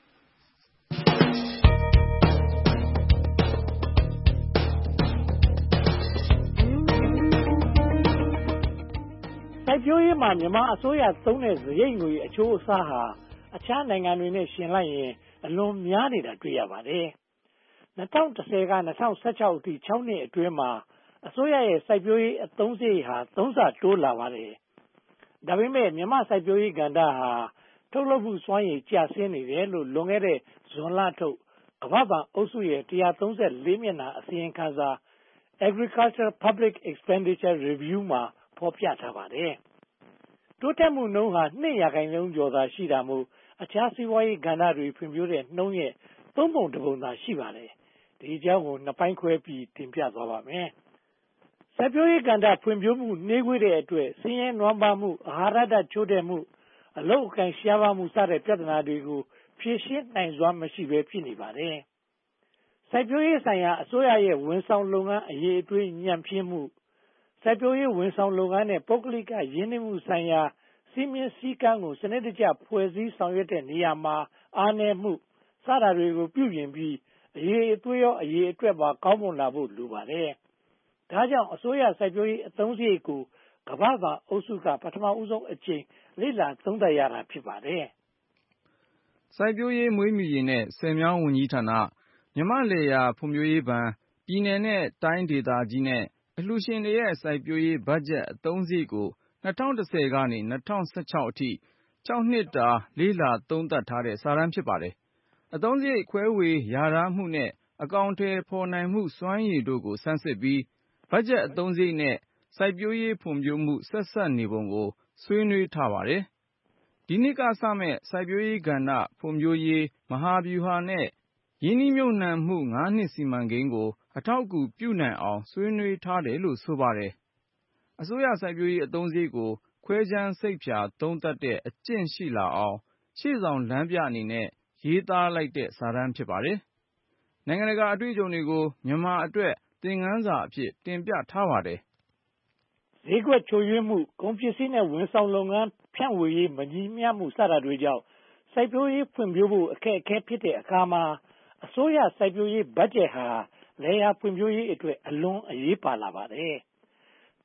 S4: စိုက်ပျိုးရေးမှာမြန်မာအစိုးရသုံးတဲ့စရိတ်ငွေအချိုးအစားဟာအခြားနိုင်ငံတွေနဲ့ယှဉ်လိုက်ရင်အလွန်များနေတာတွေ့ရပါတယ်။၂၀၁၀က၂၀၁၆အထိ၆နှစ်အတွင်းမှာအစိုးရရဲ့စိုက်ပျိုးရေးအသုံးစရိတ်ဟာသုံးဆတိုးလာပါတယ်။ဒါပေမဲ့မြန်မာစိုက်ပျိုးရေးကဏ္ဍဟာထုတ်လုပ်မှုစွမ်းရည်ကျဆင်းနေတယ်လို့လွန်ခဲ့တဲ့ဇွန်လထုတ်ကမ္ဘာ့ဘဏ်အုပ်စုရဲ့၁၃၄မျက်နှာအစီရင်ခံစာ Agriculture Public Expenditure Review မှာဖော်ပြထားပါတယ်။တိုးတက်မှုနှုန်းဟာ၂ရာခိုင်နှုန်းကျော်သာရှိတာမို့အခြားစီးပွားရေးကဏ္ဍတွေဖွံ့ဖြိုးတဲ့နှုန်းရဲ့သုံးပုံတစ်ပုံသာရှိပါတယ်။ဒီအကြောင်းကိုနှစ်ပိုင်းခွဲပြီးတင်ပြသွားပါမယ်။စိုက်ပျိုးရေးကဏ္ဍဖွံ့ဖြိုးမှုနှေးကွေးတဲ့အတွက်ဆင်းရဲနွမ်းပါးမှုအာဟာရဓာတ်ချို့တဲ့မှုအလုပ်အကိုင်ရှားပါးမှုစတဲ့ပြဿနာတွေကိုဖြေရှင်းနိုင်စွမ်းမရှိဘဲဖြစ်နေပါတယ်။စိုက်ပျိုးရေးဆိုင်ရာအစိုးရရဲ့ဝန်ဆောင်လုပ်ငန်းအရေးအသွေးညံ့ဖျင်းမှုစိုက်ပျိုးရေးဝန်ဆောင်လုပ်ငန်းနဲ့ပုဂ္ဂလိကရင်းနှီးမှုဆိုင်ရာစည်းမျဉ်းစည်းကမ်းကိုစနစ်တကျဖွဲ့စည်းဆောင်ရွက်တဲ့နေရာမှာအားနည်းမှုစတာတွေကိုပြုပြင်ပြီးအရေးအသွေးရောအရေးအတွက်ပါကောင်းမွန်လာဖို့လိုပါတယ်။ဒါကြောင့်အစိုးရစိုက်ပျိုးရေးအသုံးစရိတ်ကိုကမ္ဘာ့ဘဏ်အုပ်စုကပထမဦးဆုံးအကြိမ်လေ့လာသုံးသပ်ရတာဖြစ်ပါတယ်
S5: ။စိုက်ပျိုးရေးမွေးမြူရေးနဲ့ဆည်မြောင်းဝန်ကြီးဌာနမြန်မာ့လယ်ယာဖွံ့ဖြိုးရေးဘဏ်ပြည်နယ်နဲ့တိုင်းဒေသကြီးနဲ့အလှူရှင်တွေရဲ့စိုက်ပျိုးရေးဘတ်ဂျက်အသုံးစရိတ်ကို၂၀၁၀ကနေ၂၀၁၆အထိ၆နှစ်တာလေ့လာသုံးသပ်ထားတဲ့စာတမ်းဖြစ်ပါတယ်။အသုံးစရိတ်ခွဲဝေလျာထားမှုနဲ့အကောင်အထည်ဖော်နိုင်မှုစွမ်းရည်တို့ကိုဆန်းစစ်ပြီးဘတ်ဂျက်အသုံးစရိတ်နဲ့စိုက်ပျိုးရေးဖွံ့ဖြိုးမှုဆက်စပ်နေပုံကိုဆွေးနွေးထားပါတယ်။ဒီနှစ်ကစမယ့်စိုက်ပျိုးရေးကဏ္ဍဖွံ့ဖြိုးရေးမဟာဗျူဟာနဲ့ရင်းနှီးမြှုပ်နှံမှုငါးနှစ်စီမံကိန်းကိုအထောက်အကူပြုနိုင်အောင်ဆွေးနွေးထားတယ်လို့ဆိုပါတယ်။အစိုးရစိုက်ပျိုးရေးအသုံးစရိတ်ကိုခွဲခြမ်းစိတ်ဖြာသုံးသပ်တဲ့အကျင့်ရှိလာအောင်ရှေ့ဆောင်လမ်းပြအနေနဲ့ရေးသားလိုက်တဲ့စာတမ်းဖြစ်ပါတယ်။နိုင်ငံတကာအတွေ့အကြုံတွေကိုမြန်မာအတွက်သင်ခန်းစာအဖြစ်တင်ပြထားပါတယ်
S4: ။ဈေးကွက်ချို့ယွင်းမှုကုန်ပစ္စည်းနဲ့ဝန်ဆောင်လုပ်ငန်းဖြန့်ဝေရေးမညီမျှမှုစတာတွေကြောင့်စိုက်ပျိုးရေးဖွံ့ဖြိုးဖို့အခက်အခဲဖြစ်တဲ့အခါမှာအစိုးရစိုက်ပျိုးရေးဘတ်ဂျက်ဟာလယ်ယာဖွံ့ဖြိုးရေးအတွက်အလွန်အရေးပါလာပါတယ်။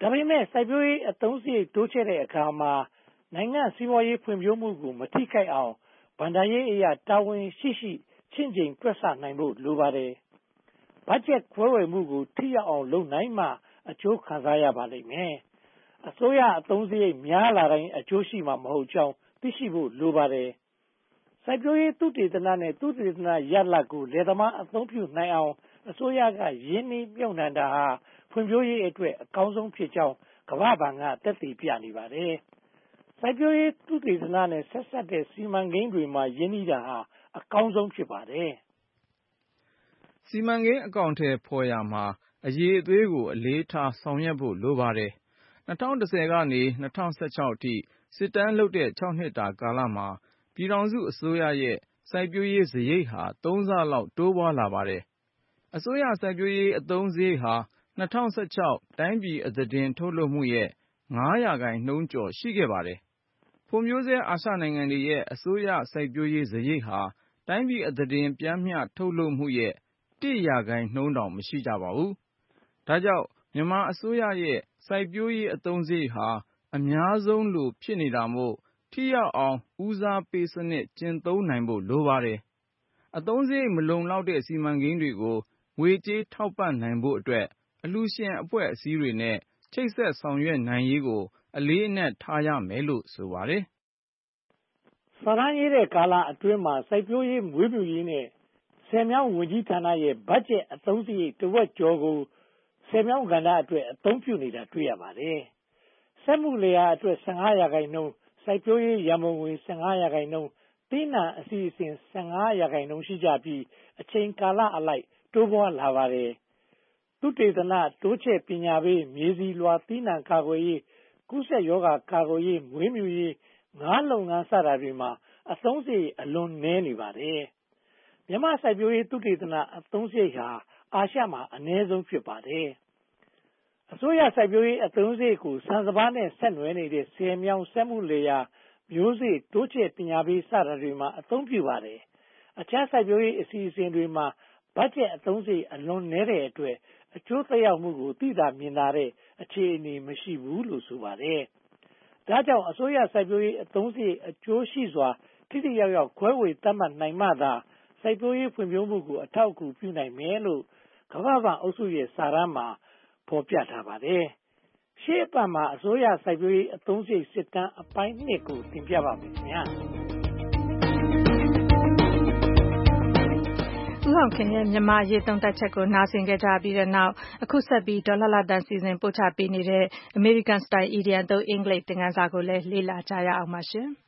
S4: ဒါပေမဲ့စိုက်ပျိုးရေးအသုံးစရိတ်တိုးချဲ့တဲ့အခါမှာနိုင်ငံစီးပွားရေးဖွံ့ဖြိုးမှုကိုမထိခိုက်အောင်ဘဏ္ဍာရေးအရာတာဝန်ရှိရှိချင့်ချိန်တွက်ဆနိုင်ဖို့လိုပါတယ်။ဘတ်ဂျက်ခွဲဝေမှုကိုထိရောက်အောင်လုပ်နိုင်မှအကျိုးခံစားရပါလိမ့်မယ်။အစိုးရအသုံးစရိတ်များလာတိုင်းအကျိုးရှိမှာမဟုတ်ကြောင်းသိရှိဖို့လိုပါတယ်။စိုက်ပျိုးရေးသုတေသနနဲ့သုတေသနရလဒ်ကိုလယ်သမားအသုံးပြုနိုင်အောင်အစိုးရကရင်းနှီးမြှုပ်နှံတာဟာဖွံ့ဖြိုးရေးအတွက်အကောင်းဆုံးဖြစ်ကြောင်းကမ္ဘာ့ဘဏ်ကသက်သေပြနေပါတယ်။စိုက်ပျိုးရေးသုတေသနနဲ့ဆက်စပ်တဲ့စီမံကိန်းတွေမှာရင်းနှီးတာဟာအကောင်းဆုံးဖြစ်ပါတယ်
S5: ။စီမံကိန်းအကောင်အထည်ဖော်ရာမှာအရည်အသွေးကိုအလေးထားဆောင်ရွက်ဖို့လိုပါတယ်။၂၀၁၀ကနေ၂၀၁၆အထိစစ်တမ်းလုပ်တဲ့ခြောက်နှစ်တာကာလမှာပြည်ထောင်စုအစိုးရရဲ့စိုက်ပျိုးရေးစရိတ်ဟာသုံးဆလောက်တိုးပွားလာပါတယ်။အစိုးရစိုက်ပျိုးရေးအသုံးစရိတ်ဟာ၂၀၁၆တိုင်းပြည်အသားတင်ထုတ်လုပ်မှုရဲ့၅ရာခိုင်နှုန်းကျော်ရှိခဲ့ပါတယ်။ဖွံ့ဖြိုးဆဲအာရှနိုင်ငံတွေရဲ့အစိုးရစိုက်ပျိုးရေးစရိတ်ဟာတိုင်းပြည်အသားတင်ပျမ်းမျှထုတ်လုပ်မှုရဲ့တစ်ရာခိုင်နှုန်းတောင်မရှိကြပါဘူး။ဒါကြောင့်မြန်မာအစိုးရရဲ့စိုက်ပျိုးရေးအသုံးစရိတ်ဟာအများဆုံးလိုဖြစ်နေတာမို့ထိရောက်အောင်ဦးစားပေးစနစ်ကျင့်သုံးနိုင်ဖို့လိုပါတယ်။အသုံးစရိတ်မလုံလောက်တဲ့စီမံကိန်းတွေကိုငွေကြေးထောက်ပံ့နိုင်ဖို့အတွက်အလှူရှင်အဖွဲ့အစည်းတွေနဲ့ချိတ်ဆက်ဆောင်ရွက်နိုင်ရေးကိုအလေးအနက်ထားရမယ်လို့ဆိုပါတယ်
S4: ။စာတမ်းရေးတဲ့ကာလအတွင်းမှာစိုက်ပျိုးရေးမွေးမြူရေးနဲ့ဆည်မြောင်းဝန်ကြီးဌာနရဲ့ဘတ်ဂျက်အသုံးစရိတ်တစ်ဝက်ကျော်ကိုဆည်မြောင်းကဏ္ဍအတွက်အသုံးပြုနေတာတွေ့ရပါတယ်။စက်မှုလယ်ယာအတွက်၁၅ရာခိုင်နှုန်းစိုက်ပျိုးရေးရန်ပုံငွေ၁၅ရာခိုင်နှုန်းသီးနှံအစီအစဉ်၁၅ရာခိုင်နှုန်းရှိကြပြီးအချိန်ကာလအလိုက်တိုးပွားလာပါတယ်။သုတေသနတိုးချဲ့ပညာပေးမြေဆီလွှာသီးနှံကာကွယ်ရေးကူးစက်ရောဂါကာကွယ်ရေးမွေးမြူရေးငါးလုပ်ငန်းစတာတွေမှာအသုံးစရိတ်အလွန်နည်းနေပါတယ်။မြန်မာစိုက်ပျိုးရေးသုတေသနအသုံးစရိတ်ဟာအာရှမှာအနည်းဆုံးဖြစ်ပါတယ်။အစိုးရစိုက်ပျိုးရေးအသုံးစရိတ်ကိုဆန်စပါးနဲ့ဆက်နွယ်နေတဲ့ဆည်မြောင်းစက်မှုလယ်ယာမျိုးစေ့တိုးချဲ့ပညာပေးစတာတွေမှာအသုံးပြုပါတယ်။အခြားစိုက်ပျိုးရေးအစီအစဉ်တွေမှာဘတ်ဂျက်အသုံးစရိတ်အလွန်နည်းတဲ့အတွက်အကျိုးသက်ရောက်မှုကိုသိသာမြင်သာတဲ့အခြေအနေမရှိဘူးလို့ဆိုပါတယ်။ဒါကြောင့်အစိုးရစိုက်ပျိုးရေးအသုံးစရိတ်အကျိုးရှိစွာထိထိရောက်ရောက်ခွဲဝေသတ်မှတ်နိုင်မှသာစိုက်ပျိုးရေးဖွံ့ဖြိုးမှုကိုအထောက်အကူပြုနိုင်မယ်လို့ကမ္ဘာ့ဘဏ်အုပ်စုရဲ့စာတမ်းမှာဖော်ပြထားပါတယ်။ရှေ့အပတ်မှာအစိုးရစိုက်ပျိုးရေးအသုံးစရိတ်စစ်တမ်းအပိုင်းနှစ်ကိုတင်ပြပါမယ်ခင်ဗျာ။
S2: ဦးအောင်ခင်ရဲ့မြန်မာရေးသုံးသပ်ချက်ကိုနားဆင်ကြပြီးတဲ့နောက်အခုဆက်ပြီးဒေါ်လှလှသန်းစီစဉ်ပို့ချပေးနေတဲ့အမေရိကန်စတိုင်အီဒီယံသုံးအင်္ဂလိပ်သင်ခန်းစာကိုလည်းလေ့လာကြရအောင်ပါရှင်။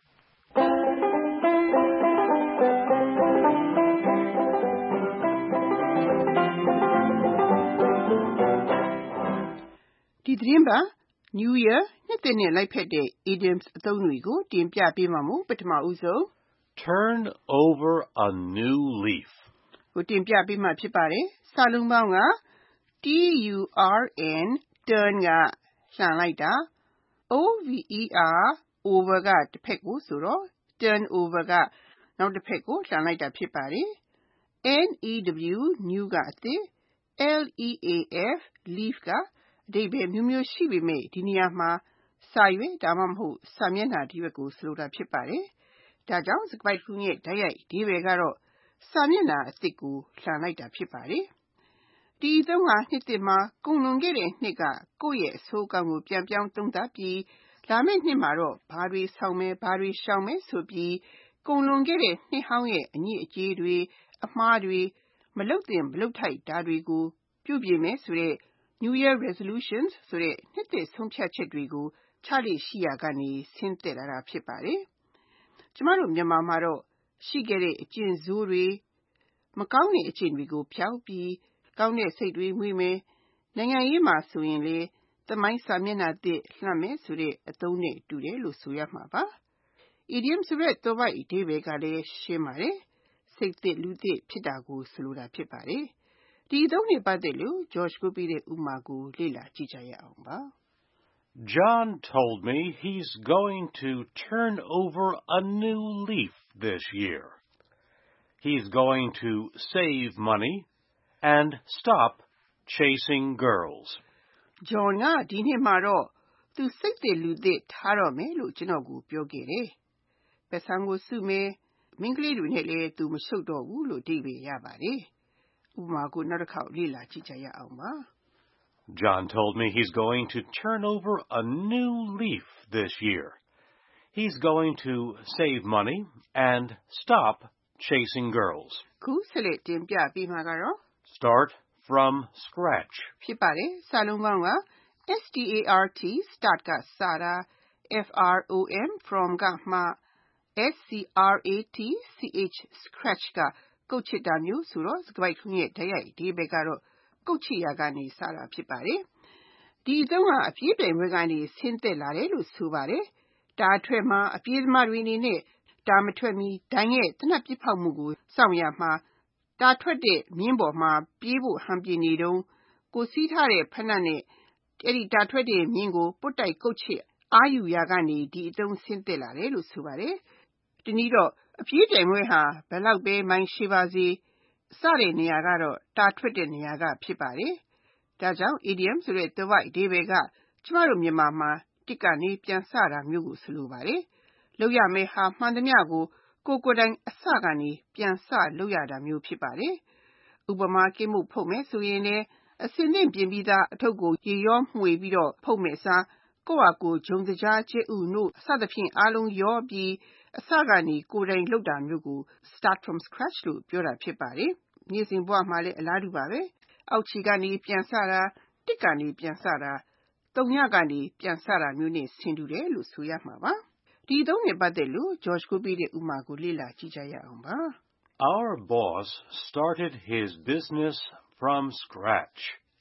S8: ဒီသတင်းပတ် New Year နှစ်သစ်နဲ့လိုက်ဖက်တဲ့ idioms အသုံးတွေကိုတင်ပြပေးမှာမို့ပထမဦးဆုံး
S1: Turn over a new leaf
S8: ကိုတင်ပြပေးမှာဖြစ်ပါတယ်။စာလုံးပေါင်းက T U R N turn ကလှန်လိုက်တာ O V E R over ကတစ်ဖက်ကိုဆိုတော့ turn over ကနောက်တစ်ဖက်ကိုလှန်လိုက်တာဖြစ်ပါတယ်။ N E W new ကအသစ် L E A F leaf ကအဓိပ္ပာယ်မျိုးမျိုးရှိပေမဲ့ဒီနေရာမှာစာရွက်ဒါမှမဟုတ်စာမျက်နှာတစ်ရွက်ကိုဆိုလိုတာဖြစ်ပါတယ်။ဒါကြောင့်စကားပိုက်တစ်ခုရဲ့တိုက်ရိုက်အဓိပ္ပာယ်ကတော့စာမျက်နှာအသစ်ကိုလှန်လိုက်တာဖြစ်ပါတယ်။ဒီအသုံးဟာနှစ်သစ်မှာကုန်လွန်ခဲ့တဲ့နှစ်ကကိုယ့်ရဲ့အဆိုးအကောင်းကိုပြန်ပြောင်းသုံးသပ်ပြီးလာမယ့်နှစ်မှာတော့ဘာတွေဆောင်မယ်ဘာတွေရှောင်မယ်ဆိုပြီးကုန်လွန်ခဲ့တဲ့နှစ်ဟောင်းရဲ့အညစ်အကြေးတွေအမှားတွေမလုပ်သင့်မလုပ်ထိုက်တာတွေကိုပြုပြင်မယ်ဆိုတဲ့New Year resolutions ဆိုတဲ့နှစ်သစ်ဆုံးဖြတ်ချက်တွေကိုချလေ့ရှိရာကနေဆင်းသက်လာတာဖြစ်ပါတယ်။ကျမတို့မြန်မာမှာတော့ရှိခဲ့တဲ့အကျင့်ဆိုးတွေမကောင်းတဲ့အကျင့်တွေကိုဖျောက်ပြီးကောင်းတဲ့စိတ်တွေမွေးမယ်။နိုင်ငံရေးမှာဆိုရင်လေသမိုင်းစာမျက်နှာသစ်လှမ်းမယ်ဆိုတဲ့အသုံးနဲ့တူတယ်လို့ဆိုရမှာပါ။ Idiom ဆိုတဲ့သွယ်ဝိုက်အဓိပ္ပာယ်ကလည်းရှင်းပါတယ်။စိတ်သစ်လူသစ်ဖြစ်တာကိုဆိုလိုတာဖြစ်ပါတယ်။ဒီအသုံးနဲ့ပတ်သက်လို့ George ကိုပေးတဲ့ဥပမာကိုလေ့လာကြည့်ကြရအောင်ပါ
S1: ။ John told me he's going to turn over a new leaf this year. He's going to save money and stop chasing girls.
S8: John ကဒီနှစ်မှာတော့သူစိတ်တည်လူသစ်ထားတော့မယ်လို့ကျွန်တော်ကိုပြောခဲ့တယ်။ပတ်စံကိုစုမယ်။မိန်းကလေးတွေနဲ့လည်းသူမရှုပ်တော့ဘူးလို့အဓိပ္ပာယ်ရပါတယ်။ဥပမာကိုနောက်တစ်ခေါက်လေ့လာကြည့်ကြရအောင်ပါ။
S1: John told me he's going to turn over a new leaf this year. He's going to save money and stop chasing girls.
S8: ခုဆက်လက်တင်ပြပေးမှာကတော့
S1: Start from scratch.
S8: ဖြစ်ပါတယ်။စာလုံးပေါင်းက start start ကစတာ from from ကမှ scratch scratch ကကုတ်ချစ်တာမျိုးဆိုတော့စကားပိုက်ခုရဲ့တိုက်ရိုက်ဒီဘက်ကတော့ကုတ်ချစ်ရာကနေစတာဖြစ်ပါတယ်။ဒီအသုံးကအပြေးပြိုင်ပွဲကနေဆင်းသက်လာတယ်လို့ဆိုပါတယ်။တာထွက်မှာအပြေးသမားတွေအနေနဲ့တာမထွက်မီဒိုင်းရဲ့တနက်ပစ်ဖောက်မှုကိုစောင့်ရမှာတာထွက်တဲ့မြင်းပေါ်မှာပြေးဖို့ဟန်ပြနေတုန်းကိုစီးထားတဲ့ဖက်နှက်နဲ့အဲ့ဒီတာထွက်တဲ့မြင်းကိုပုတ်တိုက်ကုတ်ချစ်အာယူရာကနေဒီအသုံးဆင်းသက်လာတယ်လို့ဆိုပါတယ်။ဒီနည်းတော့အပြေးပြိုင်ပွဲဟာဘယ်လောက်ပဲမိုင်းရှိပါစေစတဲ့နေရာကတော့တာထွက်တဲ့နေရာကဖြစ်ပါတယ်။ဒါကြောင့် idiom ဆိုတဲ့သွယ်ဝိုက်အဓိပ္ပာယ်ကကျမတို့မြန်မာမှာတစ်ကနေပြန်စတာမျိုးကိုဆိုလိုပါတယ်။လုပ်ရမယ့်ဟာမှန်သမျှကိုကိုကိုယ်တိုင်အစကနေပြန်စလုပ်ရတာမျိုးဖြစ်ပါတယ်။ဥပမာကိမှုဖုတ်မယ်ဆိုရင်လည်းအစင်းနဲ့ပြင်ပြီးသားအထုပ်ကိုရေရောမှွေပြီးတော့ဖုတ်မယ်စားကိုယ့်ဟာကိုယ်ဂျုံစကြားကျဲဥနို့စသဖြင့်အားလုံးရောပြီးအစကနေကိုယ်တိုင်လုပ်တာမျိုးကို start from scratch လို့ပြောတာဖြစ်ပါတယ်။နေ့စဉ်ဘဝမှာလည်းအလားတူပါပဲ။အောက်ခြေကနေပြန်စတာတစ်ကနေပြန်စတာသုံးညကနေပြန်စတာမျိုးနဲ့ဆင်တူတယ်လို့ဆိုရမှာပါ။ဒီသုံးနဲ့ပတ်သက်လို့ George ကိုပေးတဲ့ဥပမာကိုလေ့လာကြည့်ကြရအောင်ပါ
S1: ။ Our boss started his business from scratch.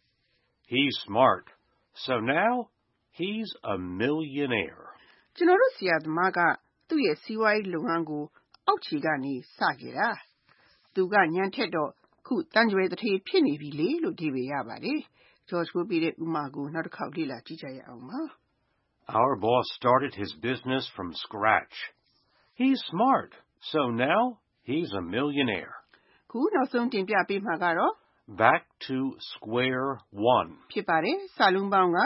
S1: He's smart, so now he's a millionaire.
S8: ကျွန်တော်တို့ဆရာသမားကသူ့ရဲ့စီးပွားရေးလုပ်ငန်းကိုအောက်ခြေကနေစခဲ့တာ။သူကညံထက်တော့ခုတန်းကြွယ်တစ်ထေဖြစ်နေပြီလေလို့ဒီပဲရပါတယ်။ George ကိုပေးတဲ့ဥပမာကိုနောက်တစ်ခေါက်လေ့လာကြည့်ကြရအောင်ပါ
S1: ။ Our boss started his business from scratch. He's smart, so now he's a millionaire.
S8: ခုနောက်ဆုံးတင်ပြပေးမှာကတော့
S1: Back to square one.
S8: ဖြစ်ပါတယ်။စာလုံးပေါင်းက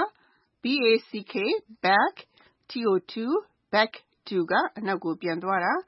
S8: back back to back to ကအနောက်ကိုပြန်သွားတာ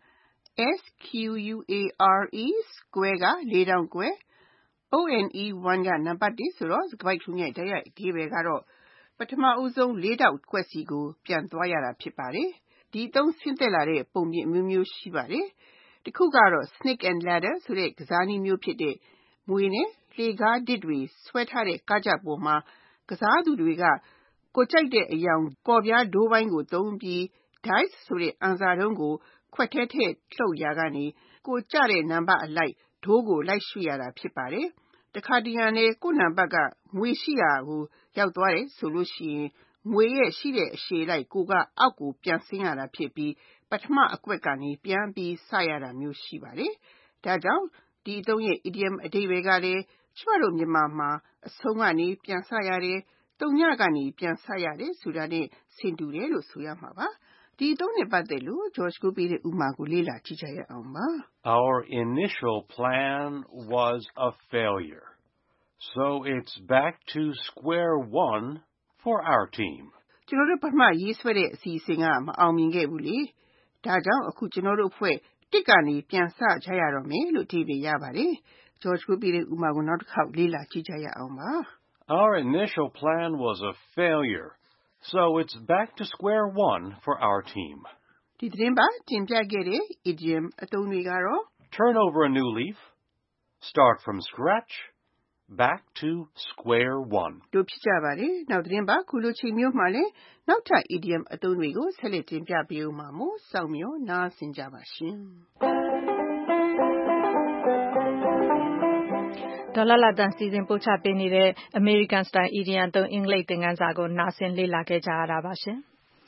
S8: square square ကလေးတောင်ကွယ် one ကနံပါတ်oneဆိုတော့စကားပိုက်ခုရဲ့တိုက်ရိုက်အဓိပ္ပာယ်ကတော့ပထမဦးဆုံးလေးတောင်ကွက်စီကိုပြန်သွားရတာဖြစ်ပါတယ်။ဒီသုံးဆင်းသက်လာတဲ့ပုံပြင်အမျိုးမျိုးရှိပါတယ်။တစ်ခုကတော့ snake and ladder ဆိုတဲ့ကစားနည်းမျိုးဖြစ်တဲ့မွေနဲ့လှေကားဒစ်တွေဆွဲထားတဲ့ကားကြပ်ပေါ်မှာကစားသူတွေကကိုကြိုက်တဲ့အယောင်ကော်ပြားဒိုးပိုင်းကိုသုံးပြီး dice ဆိုတဲ့အန်စာတုံးကိုခွက်ထဲထည့်လှုပ်ရာကနေကိုကြတဲ့နံပါတ်အလိုက်ဒိုးကိုလိုက်ရွှေ့ရတာဖြစ်ပါတယ်။တခါတရံနဲ့ကိုနံပါတ်ကငွေရှိရာကိုရောက်သွားတယ်ဆိုလို့ရှိရင်ငွေရဲ့ရှိတဲ့အရှည်လိုက်ကိုကအောက်ကိုပြန်ဆင်းရတာဖြစ်ပြီးပထမအကွက်ကနေပြန်ပြီးစရတာမျိုးရှိပါတယ်။ဒါကြောင့်ဒီအသုံးရဲ့ idiom အဓိပ္ပာယ်ကလည်းကျမတို့မြန်မာမှာအဆုံးကနေပြန်စရတယ်တုံညကနေပြန်စရတယ်ဆိုတာနဲ့ဆင်တူတယ်လို့ဆိုရမှာပါ။ဒီအသုံးနဲ့ပတ်သက်လို့ George ကိုပေးတဲ့ဥပမာကိုလေ့လာကြည့်ကြရအောင်ပါ
S1: ။ Our initial plan was a failure. So it's back to square one for our team.
S8: ကျွန်တော်တို့ပထမရေးဆွဲတဲ့အစီအစဉ်ကမအောင်မြင်ခဲ့ဘူးလေ။ဒါကြောင့်အခုကျွန်တော်တို့အဖွဲ့တစ်ကနေပြန်စကြရတော့မယ်လို့အဓိပ္ပာယ်ရပါတယ်။ George ကိုပေးတဲ့ဥပမာကိုနောက်တစ်ခေါက်လေ့လာကြည့်ကြရအောင်ပါ
S1: ။ Our initial plan was a failure. So it's back to square one for our team.
S8: ဒီသတင်းပါတင်ပြခဲ့တဲ့ idiom အသုံးတွေကတော့
S1: Turn over a new leaf, start from scratch, back to square one.
S8: တို့ဖြစ်ကြပါတယ်။နောက်သတင်းပါခုလိုချိန်မျိုးမှာလည်းနောက်ထပ် idiom အသုံးတွေကိုဆက်လက်တင်ပြပေးဦးမှာမို့စောင့်မျှော်နားဆင်ကြပါရှင်။
S2: ဒေါ်လာလာတန်စီစဉ်ပို့ချပေးနေတဲ့ American Style Idiom သုံးအင်္ဂလိပ်သင်ခန်းစာကိုနားဆင်လေ့လာခဲ့ကြရတာပါရှင်။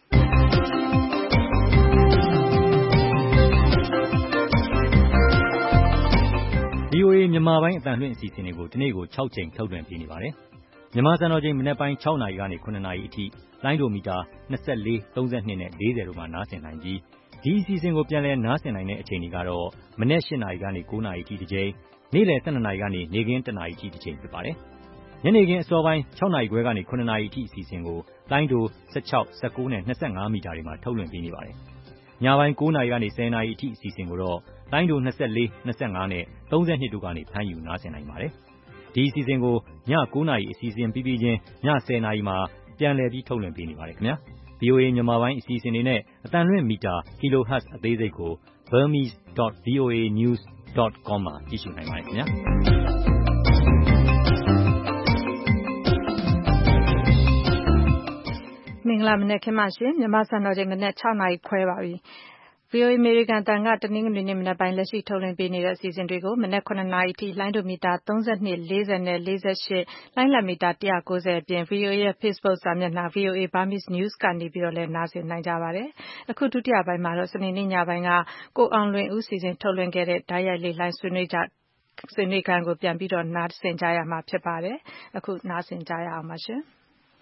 S9: V O A မြန်မာပိုင်းအသံလွှင့်အစီအစဉ်တွေကိုဒီနေ့ကို၆ချိန်ထုတ်လွှင့်ပေးနေပါတယ်။မြန်မာစံတော်ချိန်မနက်ပိုင်း၆နာရီကနေ၇နာရီအထိလိုင်းဒိုမီတာ၂၄၊၃၂နဲ့၄၀တို့မှာနားဆင်နိုင်ပြီးဒီအစီအစဉ်ကိုပြန်လည်နားဆင်နိုင်တဲ့အချိန်တွေကတော့မနက်၈နာရီကနေ၉နာရီအထိတစ်ချိန်နေ့လယ်၁၂နာရီကနေနေ့ခင်း၁နာရီအထိတစ်ချိန်ဖြစ်ပါတယ်။ညနေခင်းအစောပိုင်း၆နာရီခွဲကနေ၇နာရီအထိအစီအစဉ်ကိုလိုင်းတို၁၆ ၁၉နဲ့၂၅မီတာတွေမှာထုတ်လွှင့်ပေးနေပါတယ်။ညပိုင်း၉နာရီကနေ၁၀နာရီအထိအစီအစဉ်ကိုတော့လိုင်းတို၂၄ ၂၅နဲ့၃၂တို့ကနေဖမ်းယူနားဆင်နိုင်ပါတယ်။ဒီအစီအစဉ်ကိုည၉နာရီအစီအစဉ်ပြီးပြီးချင်းည၁၀နာရီမှာပြန်လည်ပြီးထုတ်လွှင့်ပေးနေပါတယ်ခင်ဗျာ။ဗွီအိုအေ မြန်မာပိုင်းအစီအစဉ်တွေနဲ့အသံလွှင့်မီတာ Kilohertz အသေးစိတ်ကို burmese dot voa news dot com မှာကြည့်ရှုနိုင်ပါတယ်ခင်ဗျာ
S2: မင်္ဂလာမနက်ခင်းပါရှင်မြန်မာစံတော်ချိန်မနက်၆နာရီခွဲပါပြီ။ ဗွီအိုအေအမေရိကန်အသံကတနင်္ဂနွေနေ့မနက်ပိုင်းလက်ရှိထုတ်လွှင့်ပေးနေတဲ့အစီအစဉ်တွေကိုမနက်၇နာရီထိလိုင်းဒိုမီတာ၃၂ ၄၀နဲ့၄၈လိုင်းလံမီတာ၁၉၀အပြင် ဗွီအိုအေရဲ့ Facebook စာမျက်နှာ ဗွီအိုအေ Burmese News ကနေပြီးတော့လည်းနားဆင်နိုင်ကြပါတယ်။အခုဒုတိယပိုင်းမှာတော့စနေနေ့ညပိုင်းကကိုအောင်လွင်ဦးစီစဉ်ထုတ်လွှင့်ခဲ့တဲ့ဓာတ်ရိုက်လေ့လိုင်းဆွေးနွေးကြဆွေးနွေးခန်းကိုပြန်ပြီးတော့နားဆင်ကြရမှာဖြစ်ပါတယ်။အခုနားဆင်ကြရအောင်ပါရှင်။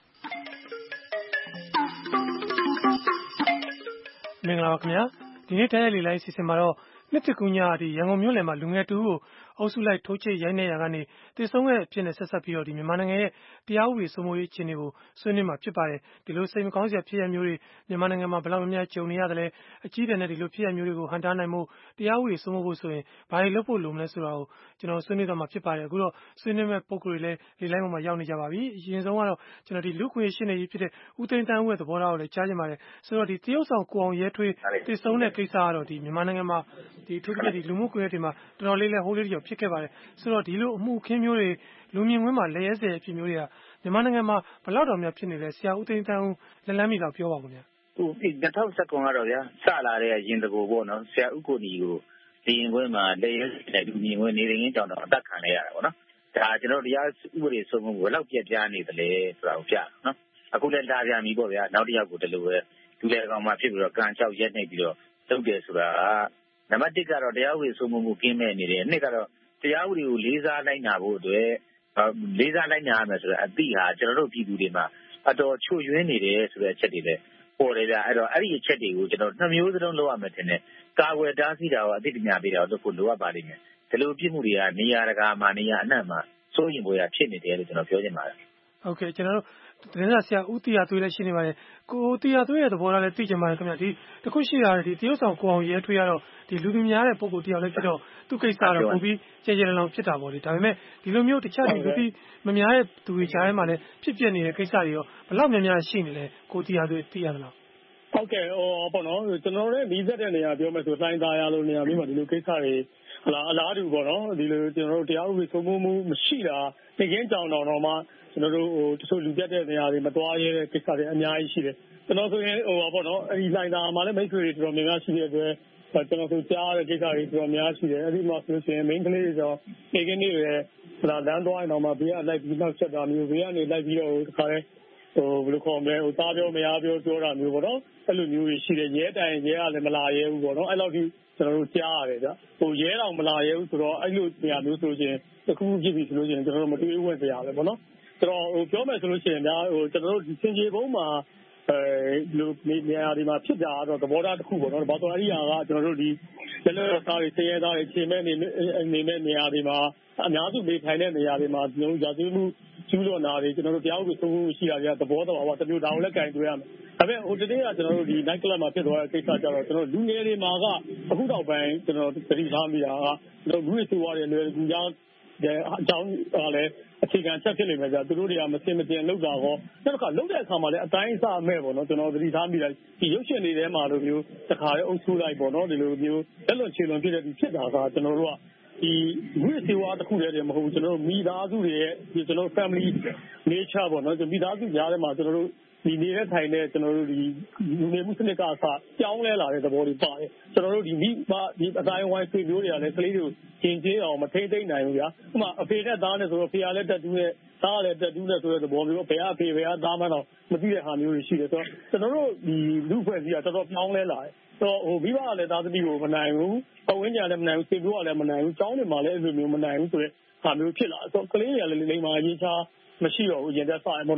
S10: မင်္ဂလာပါခင်ဗျာဒီနေ့တိုင်းရည်လိုင်းအစီအစဉ်မှာတော့နှစ်တကူညဒီရန်ကုန်မြို့လယ်မှာလူငယ်တူကိုအုပ်စုလိုက်ထိုးချစ်ရိုက်နှက်ရာကနေတည်ဆုံးခဲ့အဖြစ်နဲ့ဆက်ဆက်ပြီးတော့ဒီမြန်မာနိုင်ငံရဲ့တရားဥပဒေစိုးမိုးရေးအခြေအနေကိုဆွေးနွေးမှာဖြစ်ပါတယ်ဒီလိုစိတ်မကောင်းစရာဖြစ်ရမျိုးတွေမြန်မာနိုင်ငံမှာဘယ်လောက်များများကြုံနေရတယ်လဲအကြီးတန်းတဲ့ဒီလိုဖြစ်ရမျိုးတွေကိုဟန်တားနိုင်မှုတရားဥပဒေစိုးမိုးဖို့ဆိုရင်ဘာတွေလုပ်ဖို့လိုမလဲဆိုတာကိုကျွန်တော်ဆွေးနွေးသွားမှာဖြစ်ပါတယ်အခုတော့ဆွေးနွေးမဲ့ပုံကိုယ်တွေလည်းလေလိုင်းပေါ်မှာရောက်နေကြပါပြီအရင်ဆုံးကတော့ကျွန်တော်ဒီလူခွေရှင်းနေကြီးဖြစ်တဲ့ဦးသိန်းတန်းဦးရဲ့သဘောထားကိုလည်းကြားချင်ပါတယ်ဆိုတော့ဒီတရုတ်ဆောင်ကိုအောင်ရဲထွေးတည်ဆုံးတဲ့ကိစ္စကတော့ဒီမြန်မာနိုင်ငံမှာဒီအထူးသဖြင့်ဒီလူမှုကွန်ရက်တွေမှာတော်တော်လေးလဲဟိုးလေးတကျော်ဖြစ်ခဲ့ပါတယ်ဆိုတော့ဒီလိုအမှုအခင်းမျိုးတွေလူမြင်ကွင်းမှာလဲရဲစဲအဖြစ်မျိုးတွေကမြန်မာနိုင်ငံမှာဘယ်လောက်တောင်များဖြစ်နေလဲဆရာဦးသိန်းတန်းဦးလက်လန်းမီတော့ပြောပါဦးခင်ဗျာ
S11: ဟိုဒီ၂၀၁၇ကတော့ဗျာစလာတဲ့ရင်တကူပေါ့နော်ဆရာဦးကိုနီကိုဒီရင်ကွင်းမှာလဲရဲစဲလူမြင်ကွင်းနေရင်ကြောင်တော့အသက်ခံရတာပေါ့နော်ဒါကျွန်တော်တရားဥပဒေစိုးမိုးမှုဘယ်လောက်ပြည့်ပြားနေသလဲဆိုတာကိုပြနော်အခုလည်းလာပြန်ပြီပေါ့ဗျာနောက်တစ်ယောက်ကိုတလူပဲလူလေကောင်မှဖြစ်ပြီးတော့ကန်ချောက်ရက်နေပြီးတော့တုတ်တယ်ဆိုတာနံပါတ်၁ကတော့တရားဥပဒေစိုးမိုးမှုကင်းမဲ့နေတယ်နှစ်ကတော့တရားဥပဒေကိုလေးစားလိုက်နာဖို့အတွက်လေးစားလိုက်နာရမယ်ဆိုတော့အတိဟာကျွန်တော်တို့ပြည်သူတွေမှာအတော်ချွတ်ယွင်းနေတယ်ဆိုတဲ့အချက်တွေလည်းပေါ်တယ်ဗျအဲ့တော့အဲ့ဒီအချက်တွေကိုကျွန်တော်နှမျိုးစလုံးလုပ်ရမယ်ထင်တယ်ကာဝယ်တားဆီးတာကိုအသိပညာပေးတာကိုလုပ်ဖို့လိုအပ်ပါလိမ့်မယ်ဒီလိုပြစ်မှုတွေကနေရာတကာမှာနေရာအနှံ့မှာစိုးရင်ပေါ်ရဖြစ်နေတယ်လို့ကျွန်တော်ပြောချင်ပါတယ်
S10: ဟုတ်ကဲ့ကျွန်တော်တို့သတင်းစာဆရာဦးတီယာသွေးလည်းရှိနေပါတယ်ကိုတီယာသွေးရဲ့သဘောထားလည်းသိချင်ပါတယ်ခင်ဗျာဒီတခုရှိတာဒီတရုတ်ဆောင်ကိုအောင်ရဲထွေးရတော့ဒီလူသူများတဲ့ပုံကိုတယောက်လည်းဖြစ်တော့သူ့ကိစ္စတော့ပုံပြီးကျေကျေလောင်ဖြစ်တာပေါ့လေဒါပေမဲ့ဒီလိုမျိုးတခြားဒီလူတီမများတဲ့သူတွေကြားထဲမှာလည်းဖြစ်ပြနေတဲ့ကိစ္စတွေရောဘယ်လောက်များများရှိနေလဲကိုတီယာသွေးသိရသလား
S12: ဟုတ်ကဲ့ဟောပေါ့နော်ကျွန်တော်တို့ပြီးသက်တဲ့နေရာပြောမယ်ဆိုတိုင်းသားရလို့နေရာမျိုးမှာဒီလိုကိစ္စတွေဟလာအလားတူပေါ့နော်ဒီလိုကျွန်တော်တို့တရားဥပဒေစိုးမိုးမှုမရှိတာတကင်းကြောင်တော်တော်မှကျွန်တော်တို့ဟိုတချို့လူပြတ်တဲ့နေရာတွေမသွားရဲတဲ့ကိစ္စတွေအများကြီးရှိတယ်ကျွန်တော်ဆိုရင်ဟိုပါပေါ့နော်အဲဒီလိုင်းသားမှာလည်းမိတ်ဆွေတွေတော်တော်များများရှိတဲ့အတွက်ကျွန်တော်ဆိုကြားတဲ့ကိစ္စတွေတော်တော်များရှိတယ်အဲဒီမှာဆိုလို့ရှိရင် main ကလေးတွေဆိုနေကင်းနေတွေဟလာလမ်းသွားရင်တော့မှဘေးကလိုက်ပြီးနောက်ဆက်တာမျိုးဘေးကနေလိုက်ပြီးတော့တခါလဲဟိုဘယ်လိုခေါ်မလဲဟိုသားပြောမရပြောပြောတာမျိုးပေါ့နော်အဲ့လိုမျိုးရှိတယ်ရဲတိုင်ရဲကလည်းမလာရဲဘူးပေါ့နော်အဲ့လောက်ကြီးကျွန်တော်တို့ကြားရတယ်ဗျဟိုရဲတော်မလာရဲဘူးဆိုတော့အဲ့လိုနေရာမျိုးဆိုရင်တစ်ခုဖြစ်ပြီဆိုလို့ရှိရင်ကျွန်တော်တို့မတွေးဝဲစရာပဲပေါ့နော်ဆိုတော့ဟိုပြောမယ်ဆိုလို့ရှိရင်ဗျာဟိုကျွန်တော်တို့ဒီစင်ကြီးဘုံမှာအဲလူနေရာဒီမှာဖြစ်တာတော့သဘောထားတစ်ခုပေါ့နော်ဘာလို့အဲ့ဒီဟာကကျွန်တော်တို့ဒီလက်လက်သားတွေဆင်းရဲသားတွေချိန်မဲ့နေနေမဲ့နေရာဒီမှာအများစုနေထိုင်တဲ့နေရာတွေမှာကျွန်တော်တို့ရာဇဝတ်မှုကျူးလွန်တာတွေကျွန်တော်တို့တရားဥပဒေစိုးမိုးမှုရှိတာတွေကသဘောတော်ပါတမျိုးဒါကိုလည်းကင်တွေ့ရမယ်ဒါပေမဲ့ဟိုတနေ့ကကျွန်တော်တို့ဒီ night club မှာဖြစ်သွားတဲ့ကိစ္စကြတော့ကျွန်တော်လူငယ်တွေမှာကအခုတော့ပိုင်းကျွန်တော်သတိထားမိတာကကျွန်တော်လူတွေဆိုရတယ်လွယ်ကူကြောင်းအကြောင်းကလည်းအခြေခံချက်ဖြစ်နေမှာကြသူတို့တွေကမစင်မတင်လောက်တာကောနောက်တစ်ခါလောက်တဲ့အခါမှာလည်းအတိုင်းအစမဲ့ပေါ့နော်ကျွန်တော်သတိထားမိတယ်ဒီရုပ်ရှင်တွေထဲမှာလိုမျိုးတစ်ခါလေးအုပ်စုလိုက်ပေါ့နော်ဒီလိုမျိုးလက်လွန်ခြေလွန်ဖြစ်တဲ့ဒီဖြစ်တာကကျွန်တော်တို့ကဒီဝိသေဝါတစ်ခုတည်းတည်းမဟုတ်ဘူးကျွန်တော်တို့မိသားစုတွေရဲ့ဒီကျွန်တော် family nature ပေါ့နော်မိသားစုကြားထဲမှာကျွန်တော်တို့ဒီနေတဲ့ထိုင်တဲ့ကျွန်တော်တို့ဒီလူနေမှုစနစ်ကအစကြောင်းလဲလာတဲ့သဘောတွေပါတယ်ကျွန်တော်တို့ဒီမိဘဒီအတိုင်းဝိုင်းဆွေမျိုးတွေကလည်းကလေးတွေကိုကျင်ကျင်းအောင်မထိမ့်သိမ့်နိုင်ဘူးဗျာဥပမာအဖေနဲ့သားနဲ့ဆိုတော့ဖေကလည်းတက်တူးနဲ့သားလည်းတက်တူးနဲ့ဆိုတဲ့သဘောမျိုးဘယ်ကအဖေဘယ်ကသားမှတော့မသိတဲ့ဟာမျိုးတွေရှိတယ်ဆိုတော့ကျွန်တော်တို့ဒီလူဖွဲ့စည်းကတော်တော်ပြောင်းလဲလာတယ်တော့ဟိုမိဘကလည်းသားသမီးကိုမနိုင်ဘူးပဝင်းကြလည်းမနိုင်ဘူးဆွေမျိုးကလည်းမနိုင်ဘူးကျောင်းတွေမှာလည်းအဲ့လိုမျိုးမနိုင်ဘူးဆိုတဲ့ဟာမျိုးဖြစ်လာဆိုတော့ကလေးတွေကလည်းလိမ္မာရေးချာမရှိတော့ဘူးရင်သက်ဆိုင်ပေါ့နော်ဟ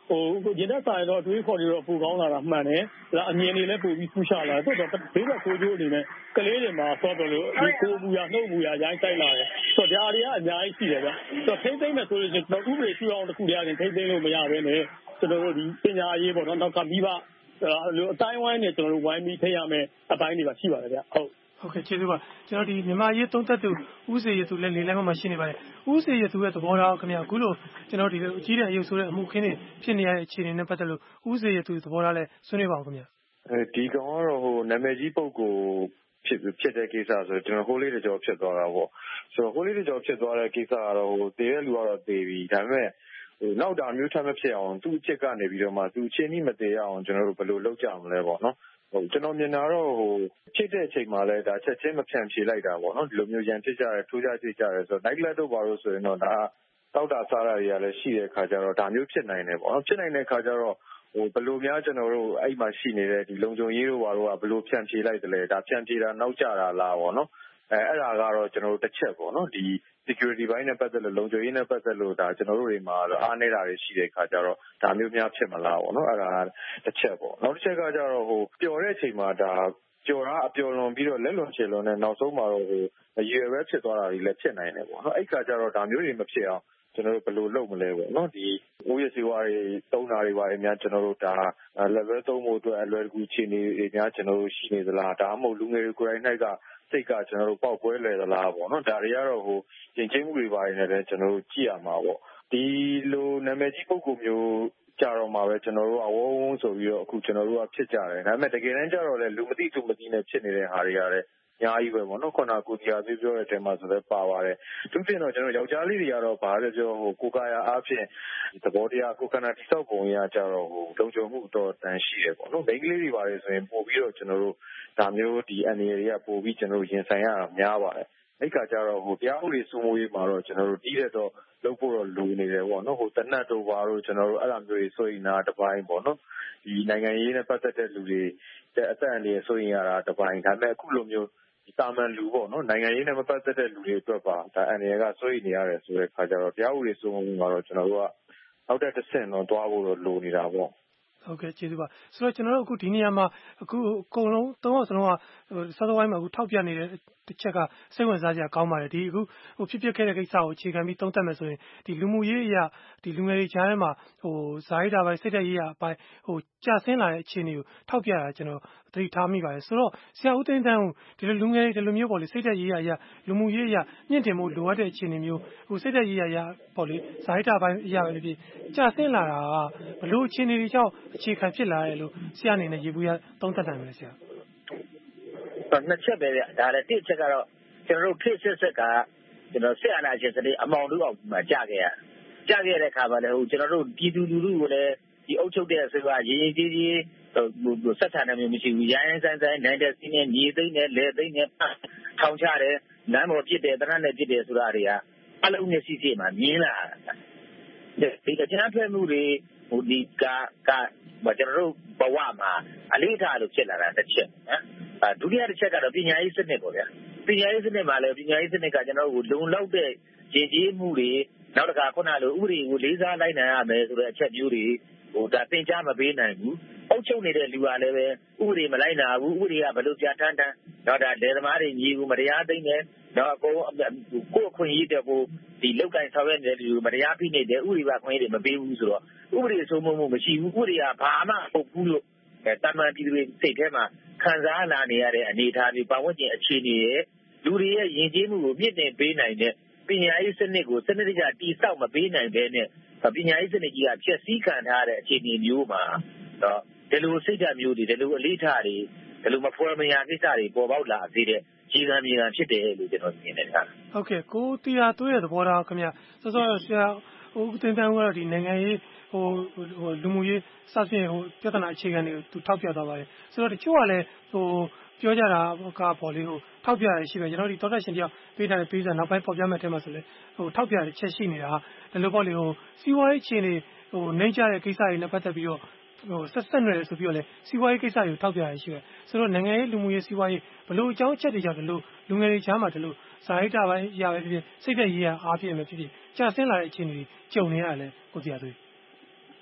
S12: ဟိုရင်သက်ဆိုင်တော့တွေးခေါ်တွေတော့ပိုကောင်းလာတာမှန်တယ်ဒါအမြင်တွေလည်းပိုပြီးဖူးချလာတယ်တော့ဘေးဘက်ကိုကျိုးအနေနဲ့ကလေးတွေမှာဆော့တယ်လို့ဒီကိုမူရနှုတ်မူရရိုင်းဆိုင်လာတယ်ဆိုတော့ဒါတွေကအများကြီးရှိတယ်ဗျဆိုတော့ထိမ့်သိမ့်မယ်ဆိုလို့ရှိရင်ဥပဒေပြုအောင်တစ်ခုတည်းအရင်ထိမ့်သိမ့်လို့မရဘဲနဲ့ကျွန်တော်တို့ဒီပညာရေးပေါ့နော်နောက်ကမိဘလိုအတိုင်းဝိုင်းနဲ့ကျွန်တော်တို့ဝိုင်းပြီးထိရမယ်အပိုင်းတွေပါရှိပါတယ်ဗျဟုတ်
S10: ဟုတ်ကဲ့ကျေးဇူးပါကျွန်တော်ဒီမြန်မာရေးသုံးသက်သူဦးစေရသူလည်းလေလံမှာရှိနေပါတယ်ဦးစေရသူရဲ့သဘောထားခင်ဗျာအခုလို့ကျွန်တော်ဒီလိုအကြီးတဲ့အယုတ်ဆိုတဲ့အမှုခင်းတွေဖြစ်နေရတဲ့အခြေအနေနဲ့ပတ်သက်လို့ဦးစေရသူသဘောထားလည်းဆွေးနွေးပါအောင်ခင်ဗျာ
S13: အဲဒီကောင်ကတော့ဟိုနာမည်ကြီးပုဂ္ဂိုလ်ဖြစ်ဖြစ်တဲ့ကိစ္စဆိုကျွန်တော်ဟိုးလေးတကြောဖြစ်သွားတာပေါ့ဆိုတော့ဟိုးလေးတကြောဖြစ်သွားတဲ့ကိစ္စကတော့ဟိုတည်တဲ့လူကတော့တည်ပြီဒါပေမဲ့ဟိုနောက်တာမျိုးထပ်မဖြစ်အောင်သူ့အချက်ကနေပြီးတော့မှသူ့ချင်းနှိမတည်ရအောင်ကျွန်တော်တို့ဘယ်လိုလုပ်ကြမလဲပေါ့နော်ဟုတ်ကျွန်တော်မြင်တာတော့ဟိုဖြစ်တဲ့အချိန်မှာလဲဒါချက်ချင်းမဖြန့်ဖြေလိုက်တာပေါ့နော်ဒီလိုမျိုးရန်ဖြစ်ကြတယ်ထိုးကြကြကြတယ်ဆိုတော့ night club တို့ဘာလို့ဆိုရင်တော့ဒါတောက်တာစားတာတွေကလည်းရှိတဲ့အခါကျတော့ဒါမျိုးဖြစ်နိုင်တယ်ပေါ့နော်ဖြစ်နိုင်တဲ့အခါကျတော့ဟိုဘယ်လိုများကျွန်တော်တို့အဲ့မှာရှိနေတဲ့ဒီလုံခြုံရေးတို့ဘာလို့ကဘယ်လိုဖြန့်ဖြေလိုက်တယ်လဲဒါဖြန့်ဖြေတာနောက်ကျတာလားပေါ့နော်အဲအဲ့ဒါကတော့ကျွန်တော်တို့တစ်ချက်ပေါ့နော်ဒီ security ဘိုင်းနဲ့ပတ်သက်လို့လုံခြုံရေးနဲ့ပတ်သက်လို့ဒါကျွန်တော်တို့တွေမှာအားနေတာတွေရှိတဲ့အခါကျတော့ဒါမျိုးများဖြစ်မလားပေါ့နော်အဲ့ဒါတစ်ချက်ပေါ့နောက်တစ်ချက်ကကျတော့ဟိုပျော်တဲ့အချိန်မှာဒါပျော်တာအပျော်လွန်ပြီးတော့လက်လွန်ချေလွန်နဲ့နောက်ဆုံးမှာတော့ဟိုအရွယ်ပဲဖြစ်သွားတာတွေလည်းဖြစ်နိုင်တယ်ပေါ့နော်အဲ့ခါကျတော့ဒါမျိုးတွေမဖြစ်အောင်ကျွန်တော်တို့ဘယ်လိုလုပ်မလဲပေါ့နော်ဒီဦးရစီဝါတွေတုံးတာတွေပါတယ်များကျွန်တော်တို့ဒါ level သုံးဖို့အတွက်အလွယ်တကူခြေနေတွေများကျွန်တော်တို့ရှိနေသလားဒါမှမဟုတ်လူငယ်တွေကိုယ်တိုင်၌ကစိတ်ကကျွန်တော်တို့ပေါက်ပွဲလဲသလားပေါ့နော်ဒါတွေကတော့ဟိုရင်ချင်းမှုတွေပါတယ်နဲ့လည်းကျွန်တော်တို့ကြည့်ရမှာပေါ့ဒီလိုနာမည်ကြီးပုဂ္ဂိုလ်မျိုးကြတော့မှာပဲကျွန်တော်တို့အဝုန်းဆိုပြီးတော့အခုကျွန်တော်တို့ကဖြစ်ကြတယ်ဒါပေမဲ့တကယ်တမ်းကျတော့လေလူမသိသူမသိနဲ့ဖြစ်နေတဲ့ဟာတွေကလည်းအများကြီးပဲပေါ့နော်ခုနကကိုတရားသေးပြောတဲ့အချိန်မှာဆိုလည်းပါပါတယ်သူပြင်တော့ကျွန်တော်ယောက်ျားလေးတွေကတော့ဘာလဲပြောဟိုကိုကာယာအားဖြင့်သဘောတရားကိုကနာတိဆောက်ပုံရကြတော့ဟိုလုံခြုံမှုတော့တန်ရှိတယ်ပေါ့နော်မိန်းကလေးတွေပါတယ်ဆိုရင်ပို့ပြီးတော့ကျွန်တော်တို့ဒါမျိုးဒီအနေတွေကပို့ပြီးကျွန်တော်တို့ရင်ဆိုင်ရတာများပါတယ်အဲ့ကကြတော့ဟိုတရားဥပဒေစိုးမိုးရေးမှာတော့ကျွန်တော်တို့တီးတဲ့တော့လုပ်ဖို့တော့လိုနေတယ်ပေါ့နော်ဟိုတနတ်တို့ဘာလို့ကျွန်တော်တို့အဲ့လိုမျိုးတွေဆိုရင်နာတစ်ပိုင်းပေါ့နော်ဒီနိုင်ငံရေးနဲ့ပတ်သက်တဲ့လူတွေတဲ့အသက်အန္တရာယ်ဆိုရင်ရတာတစ်ပိုင်းဒါပေမဲ့အခုလိုမျိုးတာမန်လူပေါ့နော်နိုင်ငံရေးနဲ့မပတ်သက်တဲ့လူတွေအတွက်ပါဒါအန္တရာယ်ကစိုးရိမ်နေရတယ်ဆိုတဲ့ခါကျတော့တရားဥပဒေစိုးမိုးမှုမှာတော့ကျွန်တော်တို့ကနောက်တဲ့တစ်ဆင့်တော့တွားဖို့တော့လိုနေတာပေါ့
S10: ဟုတ်ကဲ့ကျေးဇူးပါဆိုတော့ကျွန်တော်တို့အခုဒီနေရာမှာအခုအကုန်လုံးသုံးအောင်စလုံးကစောစောပိုင်းမှာအခုထောက်ပြနေတဲ့တစ်ချက်ကစိတ်ဝင်စားစရာကောင်းပါတယ်ဒီအခုဟိုဖြစ်ဖြစ်ခဲ့တဲ့ကိစ္စကိုအခြေခံပြီးသုံးသပ်မယ်ဆိုရင်ဒီလူမှုရေးအရာဒီလူငယ်တွေကြားထဲမှာဟိုဇာတ်တာပိုင်းစိတ်သက်ရေးရာအပိုင်းဟိုကြာဆင်းလာတဲ့အခြေအနေကိုထောက်ပြတာကျွန်တော်သတိထားမိပါတယ်ဆိုတော့ဆရာဦးသိန်းတန်းကိုဒီလိုလူငယ်တွေဒီလိုမျိုးပေါ့လေစိတ်သက်ရေးရာအရာလူမှုရေးအရာမြင့်တင်မှုလိုအပ်တဲ့အခြေအနေမျိုးဟိုစိတ်သက်ရေးရာအရာပေါ့လေဇာတ်တာပိုင်းအရာပဲဖြစ်ကြာဆင်းလာတာဘလို့အခြေအနေတွေကြောင့်အခြေခံဖြစ်လာတယ်လို့ဆရာအနေနဲ့ရေဘူးရသုံးသပ်နိုင်မလဲဆရာ
S11: နှစ်ချက်ပဲဗျဒါလည်းတစ်ချက်ကတော့ကျွန်တော်တို့ခေတ်ဆက်ဆက်ကကျွန်တော်ဆက်အာဏာရှင်စနစ်အမောင်တို့အောင်မှာကြာခဲ့ရကြာခဲ့တဲ့ခါမှာလည်းဟိုကျွန်တော်တို့ပြည်သူလူထုကိုလည်းဒီအုပ်ချုပ်တဲ့အစိုးရရင်းရင်းကြီးကြီးဟိုဆက်ဆံနေမျိုးမရှိဘူးရိုင်းရိုင်းဆိုင်ဆိုင်နိုင်တဲ့စီးနေညီသိမ့်နဲ့လဲသိမ့်နဲ့ထောင်ချတယ်နမ်းပေါ်ပြစ်တယ်တနတ်နဲ့ပြစ်တယ်ဆိုတာတွေကအလုံးနဲ့စီးစီးမှာမြင်လာတယ်ဒီအကြမ်းဖက်မှုတွေဟိုဒီကကကျွန်တော်တို့ဘဝမှာအလေးထားလို့ဖြစ်လာတာတစ်ချက်နော်အဲဒုတိယတစ်ချက်ကတော့ပညာရေးစနစ်ပေါ့ဗျာပညာရေးစနစ်မှာလည်းပညာရေးစနစ်ကကျွန်တော်တို့လုံလောက်တဲ့ရည်ကြီးမှုတွေနောက်တစ်ခါခုနလိုဥပဒေကိုလေးစားလိုက်နိုင်ရမယ်ဆိုတဲ့အချက်မျိုးတွေဟိုဒါသင်ကြားမပေးနိုင်ဘူးအုပ်ချုပ်နေတဲ့လူကလည်းပဲဥပဒေမလိုက်နိုင်ဘူးဥပဒေကဘယ်လိုပြဋ္ဌာန်းတန်းတော့ဒါလေသမားတွေညီဘူးမတရားသိမ့်တယ်တော့အကုန်ကိုယ်အခွင့်အရေးတဲ့ကိုဒီလောက်ကင်ဆောင်ရွက်နေတဲ့လူမတရားဖိနေတယ်ဥပဒေကအခွင့်အရေးတွေမပေးဘူးဆိုတော့ဥပဒေစိုးမိုးမှုမရှိဘူးဥပဒေကဘာမှမဟုတ်ဘူးလို့တာမန်ပြည်သူတွေစိတ်ထဲမှာခံစားလာနေရတဲ့အနေအထားတွေပတ်ဝန်းကျင်အခြေအနေရဲ့လူတွေရဲ့ယဉ်ကျေးမှုကိုမြင့်တင်ပေးနိုင်တဲ့ပညာရေးစနစ်ကိုစနစ်တကျတည်ဆောက်မပေးနိုင်တဲ့နဲ့ပညာရေးစနစ်ကြီးကဖျက်ဆီးခံထားတဲ့အခြေအနေမျိုးမှာတော့ဒီလိုစိတ်ဓာတ်မျိုးတွေဒီလိုအလေးထားတွေဒီလိုမဖွယ်မရာကိစ္စတွေပေါ်ပေါက်လာစေတဲ့ကြီးကံမြေကံဖြစ်တယ်လို့ကျွန်တော်မြင်တယ်ဗျာ
S10: ဟုတ်ကဲ့ကိုတီယာသွေးရဲ့သဘောထားခင်ဗျစောစောဆရာဟိုတင်တန်းကတော့ဒီနိုင်ငံရေးဟိုဟိုလူမှုရေးစသဖြင့်ဟိုပြဿနာအခြေခံတွေကိုသူထောက်ပြသွားပါတယ်ဆိုတော့တချို့ကလည်းဟိုပြောကြတာကပေါ်လေးဟိုထောက်ပြရရှိပဲကျွန်တော်ဒီတော်တက်ရှင်တယောက်ပေးထားတဲ့ပေးစာနောက်ပိုင်းပေါ်ပြမဲ့အထက်မှာဆိုလဲဟိုထောက်ပြရချက်ရှိနေတာဒီလိုပေါ့လေဟိုစီးပွားရေးအခြေအနေဟိုနှိမ့်ချတဲ့ကိစ္စတွေနဲ့ပတ်သက်ပြီးတော့ဟိုဆက်ဆက်နွယ်ဆိုပြီးတော့လဲစီးပွားရေးကိစ္စတွေကိုထောက်ပြရရှိပဲဆိုတော့နိုင်ငံရေးလူမှုရေးစီးပွားရေးဘလို့အကြောင်းအချက်တွေကြောင့်ဒီလိုလူငယ်တွေချမ်းမှာဒီလိုဇာတ်တာပိုင်းရပဲဖြစ်ဖြစ်စိတ်သက်ရေးရအားဖြင့်ပဲဖြစ်ဖြစ်ကြာဆင်းလာတဲ့အခြေအနေတွေကြုံနေရတယ်ကိုတရားသွေး
S11: ဟ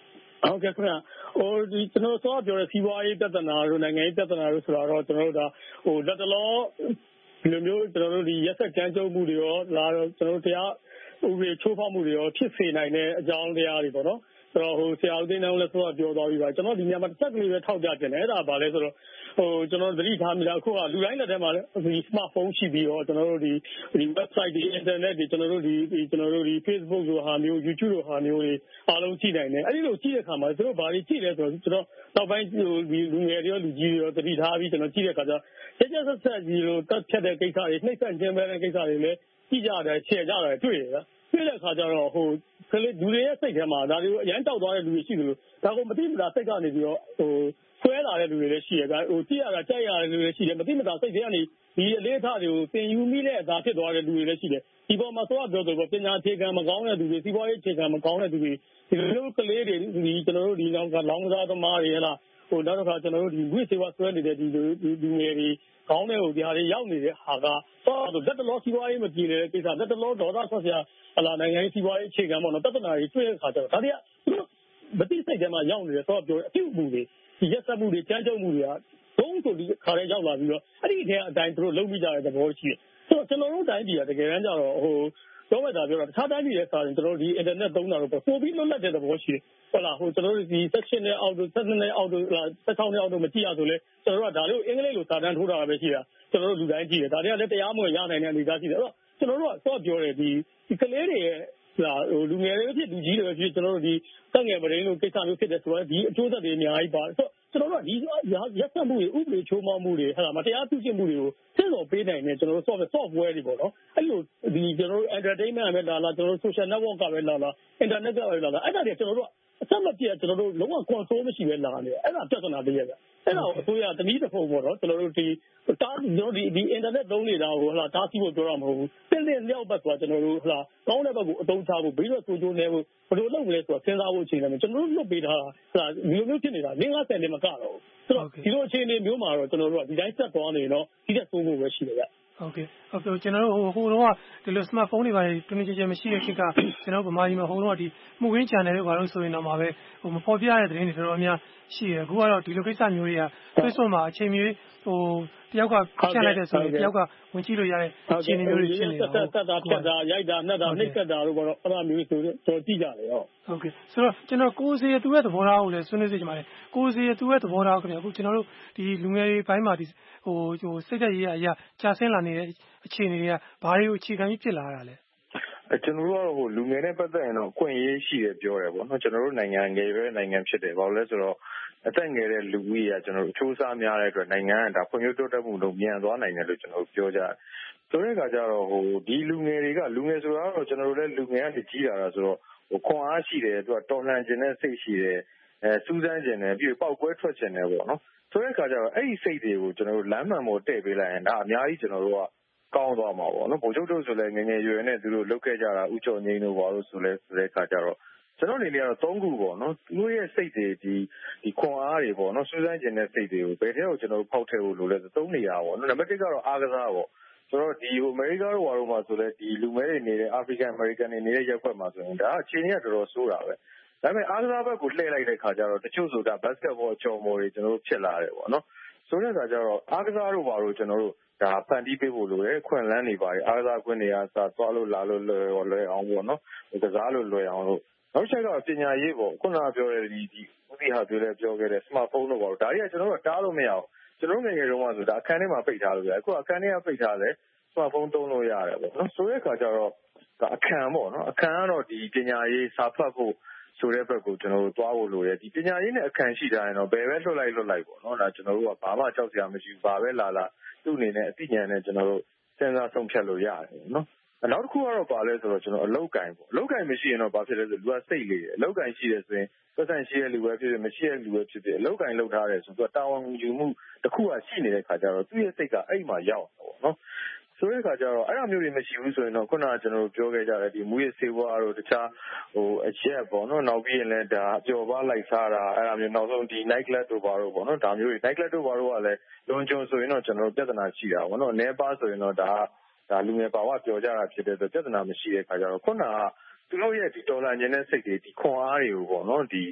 S12: ဟုတ်ကဲ့ခင်ဗျဟိုဒီကျွန်တော်ဆောပြောတဲ့စီးပွားရေးပြဿနာတို့နိုင်ငံရေးပြဿနာတို့ဆိုတော့ကျွန်တော်တို့ဒါဟိုလက်တလောဒီလိုမျိုးကျွန်တော်တို့ဒီရက်ဆက်ကြမ်းကြုတ်မှုတွေရောလာတော့ကျွန်တော်တို့တရားဥပဒေချိုးဖောက်မှုတွေရောဖြစ်စေနိုင်တဲ့အကြောင်းတရားတွေပေါ့နော်ဆိုတော့ဟိုဆရာဦးသိန်းအောင်လည်းဆောပြောသွားပြီးပါကျွန်တော်ဒီညမှာတစ်ချက်ကလေးပဲထောက်ပြတင်တယ်အဲ့ဒါဘာလဲဆိုတော့ဟိုကျွန်တော်သတိထားမိတာအခုကလူတိုင်းလက်ထဲမှာဒီ smartphone ရှိပြီးတော့ကျွန်တော်တို့ဒီဒီ website ဒီ internet တွေကျွန်တော်တို့ဒီကျွန်တော်တို့ဒီ Facebook လိုဟာမျိုး YouTube လိုဟာမျိုးတွေအားလုံးကြည့်နိုင်တယ်အဲ့ဒီလိုကြည့်တဲ့အခါမှာသူတို့ဘာတွေကြည့်လဲဆိုတော့ကျွန်တော်နောက်ပိုင်းဟိုဒီလူငယ်တွေရောလူကြီးတွေရောသတိထားပြီးကျွန်တော်ကြည့်တဲ့အခါကျချက်ချက်ဆက်ဆက်ကြီးလိုတက်ဖြတ်တဲ့ကိစ္စတွေနှိမ့်ဆက်ခြင်းပဲတဲ့ကိစ္စတွေလည်းကြည့်ကြတယ်ရှယ်ကြတယ်တွေ့ရတယ်တွေ့တဲ့အခါကျတော့ဟိုကလေးလူတွေရဲ့စိတ်ထဲမှာဒါတွေကိုအရန်တောက်သွားတဲ့လူတွေရှိတယ်လို့ဒါကိုမသိမသာစိတ်ကနေပြီးတော့ဟိုဆွဲလာတဲ့လူတွေလည်းရှိတယ်ဒါဟိုကြည့်ရတာကြိုက်ရတဲ့လူတွေရှိတယ်မသိမသာစိတ်ထဲကနေဒီအလေးထားတွေကိုသင်ယူမိတဲ့အသာဖြစ်သွားတဲ့လူတွေလည်းရှိတယ်ဒီပေါ်မှာသွားပြောဆိုတော့ပညာအခြေခံမကောင်းတဲ့လူတွေစီးပွားရေးအခြေခံမကောင်းတဲ့လူတွေဒီလိုကလေးတွေဒီကျွန်တော်တို့ဒီလောင်းလောင်းစားသမားတွေဟလားဟိုနောက်တစ်ခါကျွန်တော်တို့ဒီဝိသေဝဆွဲနေတဲ့ဒီလူငယ်တွေကောင်းတဲ့ဟိုဒီဟာတွေရောက်နေတဲ့ဟာကတော့လက်တလောစီးပွားရေးမပြေတဲ့ကိစ္စလက်တလောဒေါသဆွဆရာဟလာနိုင်ငံရေးစီးပွားရေးအခြေခံပေါ့နော်တဿနာတွေတွေ့တဲ့အခါကျတော့ဒါတွေကမတိစိတ်ထဲမှာရောက်နေတယ်ဆိုတော့ပြောအပြုတ်မှုတွေဒီရက်စက်မှုတွေကြမ်းကြုတ်မှုတွေကဘုံဆိုဒီခါရဲရောက်လာပြီးတော့အဲ့ဒီထဲအတိုင်းသူတို့လုံးမိကြတဲ့သဘောရှိတယ်ဆိုတော့ကျွန်တော်တို့တိုင်းပြည်ကတကယ်တမ်းကျတော့ဟိုတော့မှဒါပြောတာတခြားတိုင်းပြည်ရဲ့စာရင်ကျွန်တော်တို့ဒီ internet သုံးတာတော့ပိုပြီးလွတ်လပ်တဲ့သဘောရှိတယ်ဟုတ်လားဟိုကျွန်တော်တို့ဒီ section နဲ့အောက်တို့ section နဲ့အောက်တို့section နဲ့အောက်တို့မကြည့်ရဆိုလဲကျွန်တော်တို့ကဒါလေးကိုအင်္ဂလိပ်လိုစာတန်းထိုးတာပဲရှိတာကျွန်တော်တို့လူတိုင်းကြည့်တယ်ဒါတွေကလည်းတရားမဝင်ရနိုင်တဲ့အနေအထားရှိတယ်အဲ့တော့ကျွန်တော်တို့ကတော့ပြောတယ်ဒီဒီကလေးတွေရဲ့ဟိုလူငယ်တွေဖြစ်လူကြီးတွေဖြစ်ကျွန်တော်တို့ဒီတက်ငယ်ပရင်းလိုကိစ္စမျိုးဖြစ်တဲ့ဆိုတော့ဒီအကျိုးဆက်တွေအများကြီးပါဆိုတော့ကျွန်တော်တို့ကဒီရက်ဆက်မှုတွေဥပဒေချိုးဖောက်မှုတွေဟာမတရားပြုကျင့်မှုတွေကိုသင်တော်ပေးနိုင်တယ်ကျွန်တော်တို့ software software တွေပေါ့နော်အဲ့လိုဒီကျွန်တော်တို့ entertainment ပဲလာလာကျွန်တော်တို့ social network ကပဲလာလာ internet ကပဲလာလာအဲ့ဒါတွေကျွန်တော်တို့အဆက်မပြတ်ကျွန်တော်တို့လုံးဝ control မရှိပဲလာနေတယ်အဲ့ဒါပြဿနာတည်းရဲ့အဲ့ဒါကိုအစိုးရတနည်းတစ်ဖုံပေါ့နော်ကျွန်တော်တို့ဒီတားကျွန်တော်ဒီဒီ internet သုံးနေတာကိုဟလာတားဆီးဖို့ပြောတာမဟုတ်ဘူးတင်းတင်းလျောက်ဘက်ဆိုတာကျွန်တော်တို့ဟလာကောင်းတဲ့ဘက်ကိုအသုံးချဖို့ပြီးတော့ဆိုကြိုးနေဖို့ဘယ်လိုလုပ်မလဲဆိုတာစဉ်းစားဖို့အချိန်လည်းကျွန်တော်တို့လွတ်ပေးထားတာဟလာဒီလိုမျိုးဖြစ်နေတာ၄-၅၀နဲ့မကတော့ဆိုတော့ဒီလိုအခြေအနေမျိုးမှာတော့ကျွန်တော်တို့ကဒီတိုင်းဆက်သွားနေတော့ဒီတက်သုံးဖို့ပဲရှိတယ်ဗျ
S10: ဟုတ်ကဲ့ဟုတ်ကဲ့ကျွန်တော်တို့ဟိုဟိုတော့ဒီလို smartphone တွေပါတူနေကြကြမရှိတဲ့ခေတ်ကကျွန်တော်ဗမာပြည်မှာဟိုတော့ဒီမှုဝင်း channel တွေဘာလို့ဆိုရင်တော့မှာပဲဟိုမဖော်ပြရတဲ့သတင်းတွေတော်တော်များရှိတယ်အခုကတော့ဒီလိုကိစ္စမျိုးတွေက Facebook မှာအချိန်မျိုးဟိုတယောက်ကဖြတ်လိုက်တဲ့ဆိုရင်တယောက်ကဝင်ကြည့်လို့ရတဲ့အခြေအနေမျိုးတွေဖြစ်နေတယ်
S12: ဟုတ်ကဲ့တက်တာဖြတ်တာရိုက်တာနှက်တာနှိပ်စက်တာတို့ဘာလို့အဲ့လိုမျိုးဆိုတော့ကြည့်ကြတယ်ဟုတ်
S10: ဟုတ်ကဲ့ဆိုတော့ကျွန်တော်ကိုယ်စီရသူရဲ့သဘောထားကိုလည်းဆွေးနွေးစေချင်ပါတယ်ကိုယ်စီရသူရဲ့သဘောထားကိုခင်ဗျအခုကျွန်တော်တို့ဒီလူငယ်တွေဘိုင်းမှာဒီဟိုဟိုစိတ်ဓာတ်ရေးအရာကြာဆင်းလာနေတဲ့အခြေအနေတွေကဘာတွေကိုအခြေခံပြီးဖြစ်လာတာလဲ
S13: ကျွန်တော်တို့ကတော့ဟိုလူငယ်နဲ့ပတ်သက်ရင်တော့အခွင့်အရေးရှိတယ်ပြောတယ်ပေါ့နော်ကျွန်တော်တို့နိုင်ငံငယ်ပဲနိုင်ငံဖြစ်တယ်ဘာလို့လဲဆိုတော့အသက်ငယ်တဲ့လူကြီးကကျွန်တော်တို့အချိုးအစားများတဲ့အတွက်နိုင်ငံကဒါဖွံ့ဖြိုးတိုးတက်မှုလုံးမြန်သွားနိုင်တယ်လို့ကျွန်တော်တို့ပြောကြတယ်ဆိုတဲ့အခါကျတော့ဟိုဒီလူငယ်တွေကလူငယ်ဆိုတာကတော့ကျွန်တော်တို့လည်းလူငယ်ကနေကြီးလာတာဆိုတော့ဟိုခွန်အားရှိတယ်သူကတော်လှန်ခြင်းနဲ့စိတ်ရှိတယ်အဲစူးစမ်းခြင်းနဲ့ပြီးတော့ပောက်ကွဲထွက်ခြင်းနဲ့ပေါ့နော်ဆိုတဲ့အခါကျတော့အဲ့ဒီစိတ်တွေကိုကျွန်တော်တို့လမ်းမှန်ပေါ်တည့်ပေးလိုက်ရင်ဒါအများကြီးကျွန်တော်တို့ကကောင်းသွားမှာပေါ့နော်ဗိုလ်ချုပ်တို့ဆိုလည်းငယ်ငယ်ရွယ်နဲ့သူတို့လုတ်ခဲ့ကြတာဥကျော်ငိမ့်တို့ဘာလို့ဆိုလဲဆိုတဲ့အခါကျတော့ကျွန်တော်အနေနဲ့ကတော့သုံးခုပေါ့နော်သူတို့ရဲ့စိတ်တွေဒီဒီခွန်အားတွေပေါ့နော်စူးစမ်းခြင်းနဲ့စိတ်တွေကိုဘယ်ထဲကိုကျွန်တော်တို့ဖောက်ထည့်ဖို့လိုလဲဆိုသုံးနေရပေါ့နော်နံပါတ်တစ်ကတော့အားကစားပေါ့ဆိုတော့ဒီအမေရိကတို့ဘာလို့မှဆိုလဲဒီလူမဲတွေနေတဲ့ African American တွေနေတဲ့ရပ်ကွက်မှာဆိုရင်ဒါအခြေအနေကတော်တော်ဆိုးတာပဲဒါပေမဲ့အားကစားဘက်ကိုလှည့်လိုက်တဲ့ခါကျတော့တချို့ဆိုတာ basketball အကျော်မော်တွေကျွန်တော်တို့ဖြစ်လာတယ်ပေါ့နော်ဆိုတဲ့အခါကျတော့အားကစားတို့ဘာလို့ကျွန်တော်တို့ဒါဖန်တီးပေးဖို့လိုတယ်ခွင့်လန်းနေပါတယ်အားကစားခွင့်တွေကစသွားလို့လာလို့လွယ်လွယ်အောင်ပေါ့နော်ကစားလို့လွယ်အောင်လို့နောက်ချက်ကပညာရေးပေါ့ခုနကပြောတဲ့ဒီဒီဥပဒေဟာပြောလဲပြောခဲ့တဲ့ smartphone တို့ပေါ့ဒါတွေကကျွန်တော်တို့တားလို့မရအောင်ကျွန်တော်ငယ်ငယ်တုန်းကဆိုတာအခန်းထဲမှာပိတ်ထားလို့ရတယ်အခုအခန်းထဲကပိတ်ထားတယ် smartphone သုံးလို့ရတယ်ပေါ့နော်ဆိုတဲ့အခါကျတော့အခန်းပေါ့နော်အခန်းကတော့ဒီပညာရေးစာဖတ်ဖို့ဆိုတဲ့ဘက်ကိုကျွန်တော်တို့သွားဖို့လိုတယ်ဒီပညာရေးနဲ့အခန်းရှိတာရင်တော့ဘယ်ပဲလွတ်လိုက်လွတ်လိုက်ပေါ့နော်ဒါကျွန်တော်တို့ကဘာမှကြောက်စရာမရှိဘူးဘာပဲလာလာသူ့အနေနဲ့အသိဉာဏ်နဲ့ကျွန်တော်တို့စဉ်းစားဆုံးဖြတ်လို့ရတယ်နော်နောက်တစ်ခုကတော့ပါလဲဆိုတော့ကျွန်တော်အလောက်ကင်ပေါ့အလောက်ကင်မရှိရင်တော့ဘာဖြစ်လဲဆိုလူကစိတ်လေးတယ်အလောက်ကင်ရှိတယ်ဆိုရင်ပတ်စံရှိတဲ့လူပဲဖြစ်ဖြစ်မရှိတဲ့လူပဲဖြစ်ဖြစ်အလောက်ကင်လောက်ထားတယ်ဆိုတော့တာဝန်ယူမှုတစ်ခုကရှိနေတဲ့ခါကျတော့သူ့ရဲ့စိတ်ကအဲ့မှာရောက်တာပေါ့နော်ဆိုတဲ့အခါကျတော့အဲ့လိုမျိုးတွေမရှိဘူးဆိုရင်တော့ခုနကကျွန်တော်တို့ပြောခဲ့ကြတယ်ဒီမူရစေဝါတို့တခြားဟိုအရက်ပေါ့နော်နောက်ပြီးရင်လည်းဒါအပျော်ပါလိုက်စားတာအဲ့လိုမျိုးနောက်ဆုံးဒီ night club တို့ဘာတို့ပေါ့နော်ဒါမျိုးတွေ night club တို့ဘာတို့ကလည်းလွန်ကျွံဆိုရင်တော့ကျွန်တော်တို့ပြဿနာရှိတာပေါ့နော်အနေပါဆိုရင်တော့ဒါဒါလူငယ်ပါဝပျော်ကြတာဖြစ်တဲ့အတွက်ပြဿနာမရှိတဲ့အခါကျတော့ခုနကသူတို့ရဲ့ဒီဒေါ်လာကျင်တဲ့စိတ်တွေဒီခွန်အားတွေကိုပေါ့နော်ဒီဘ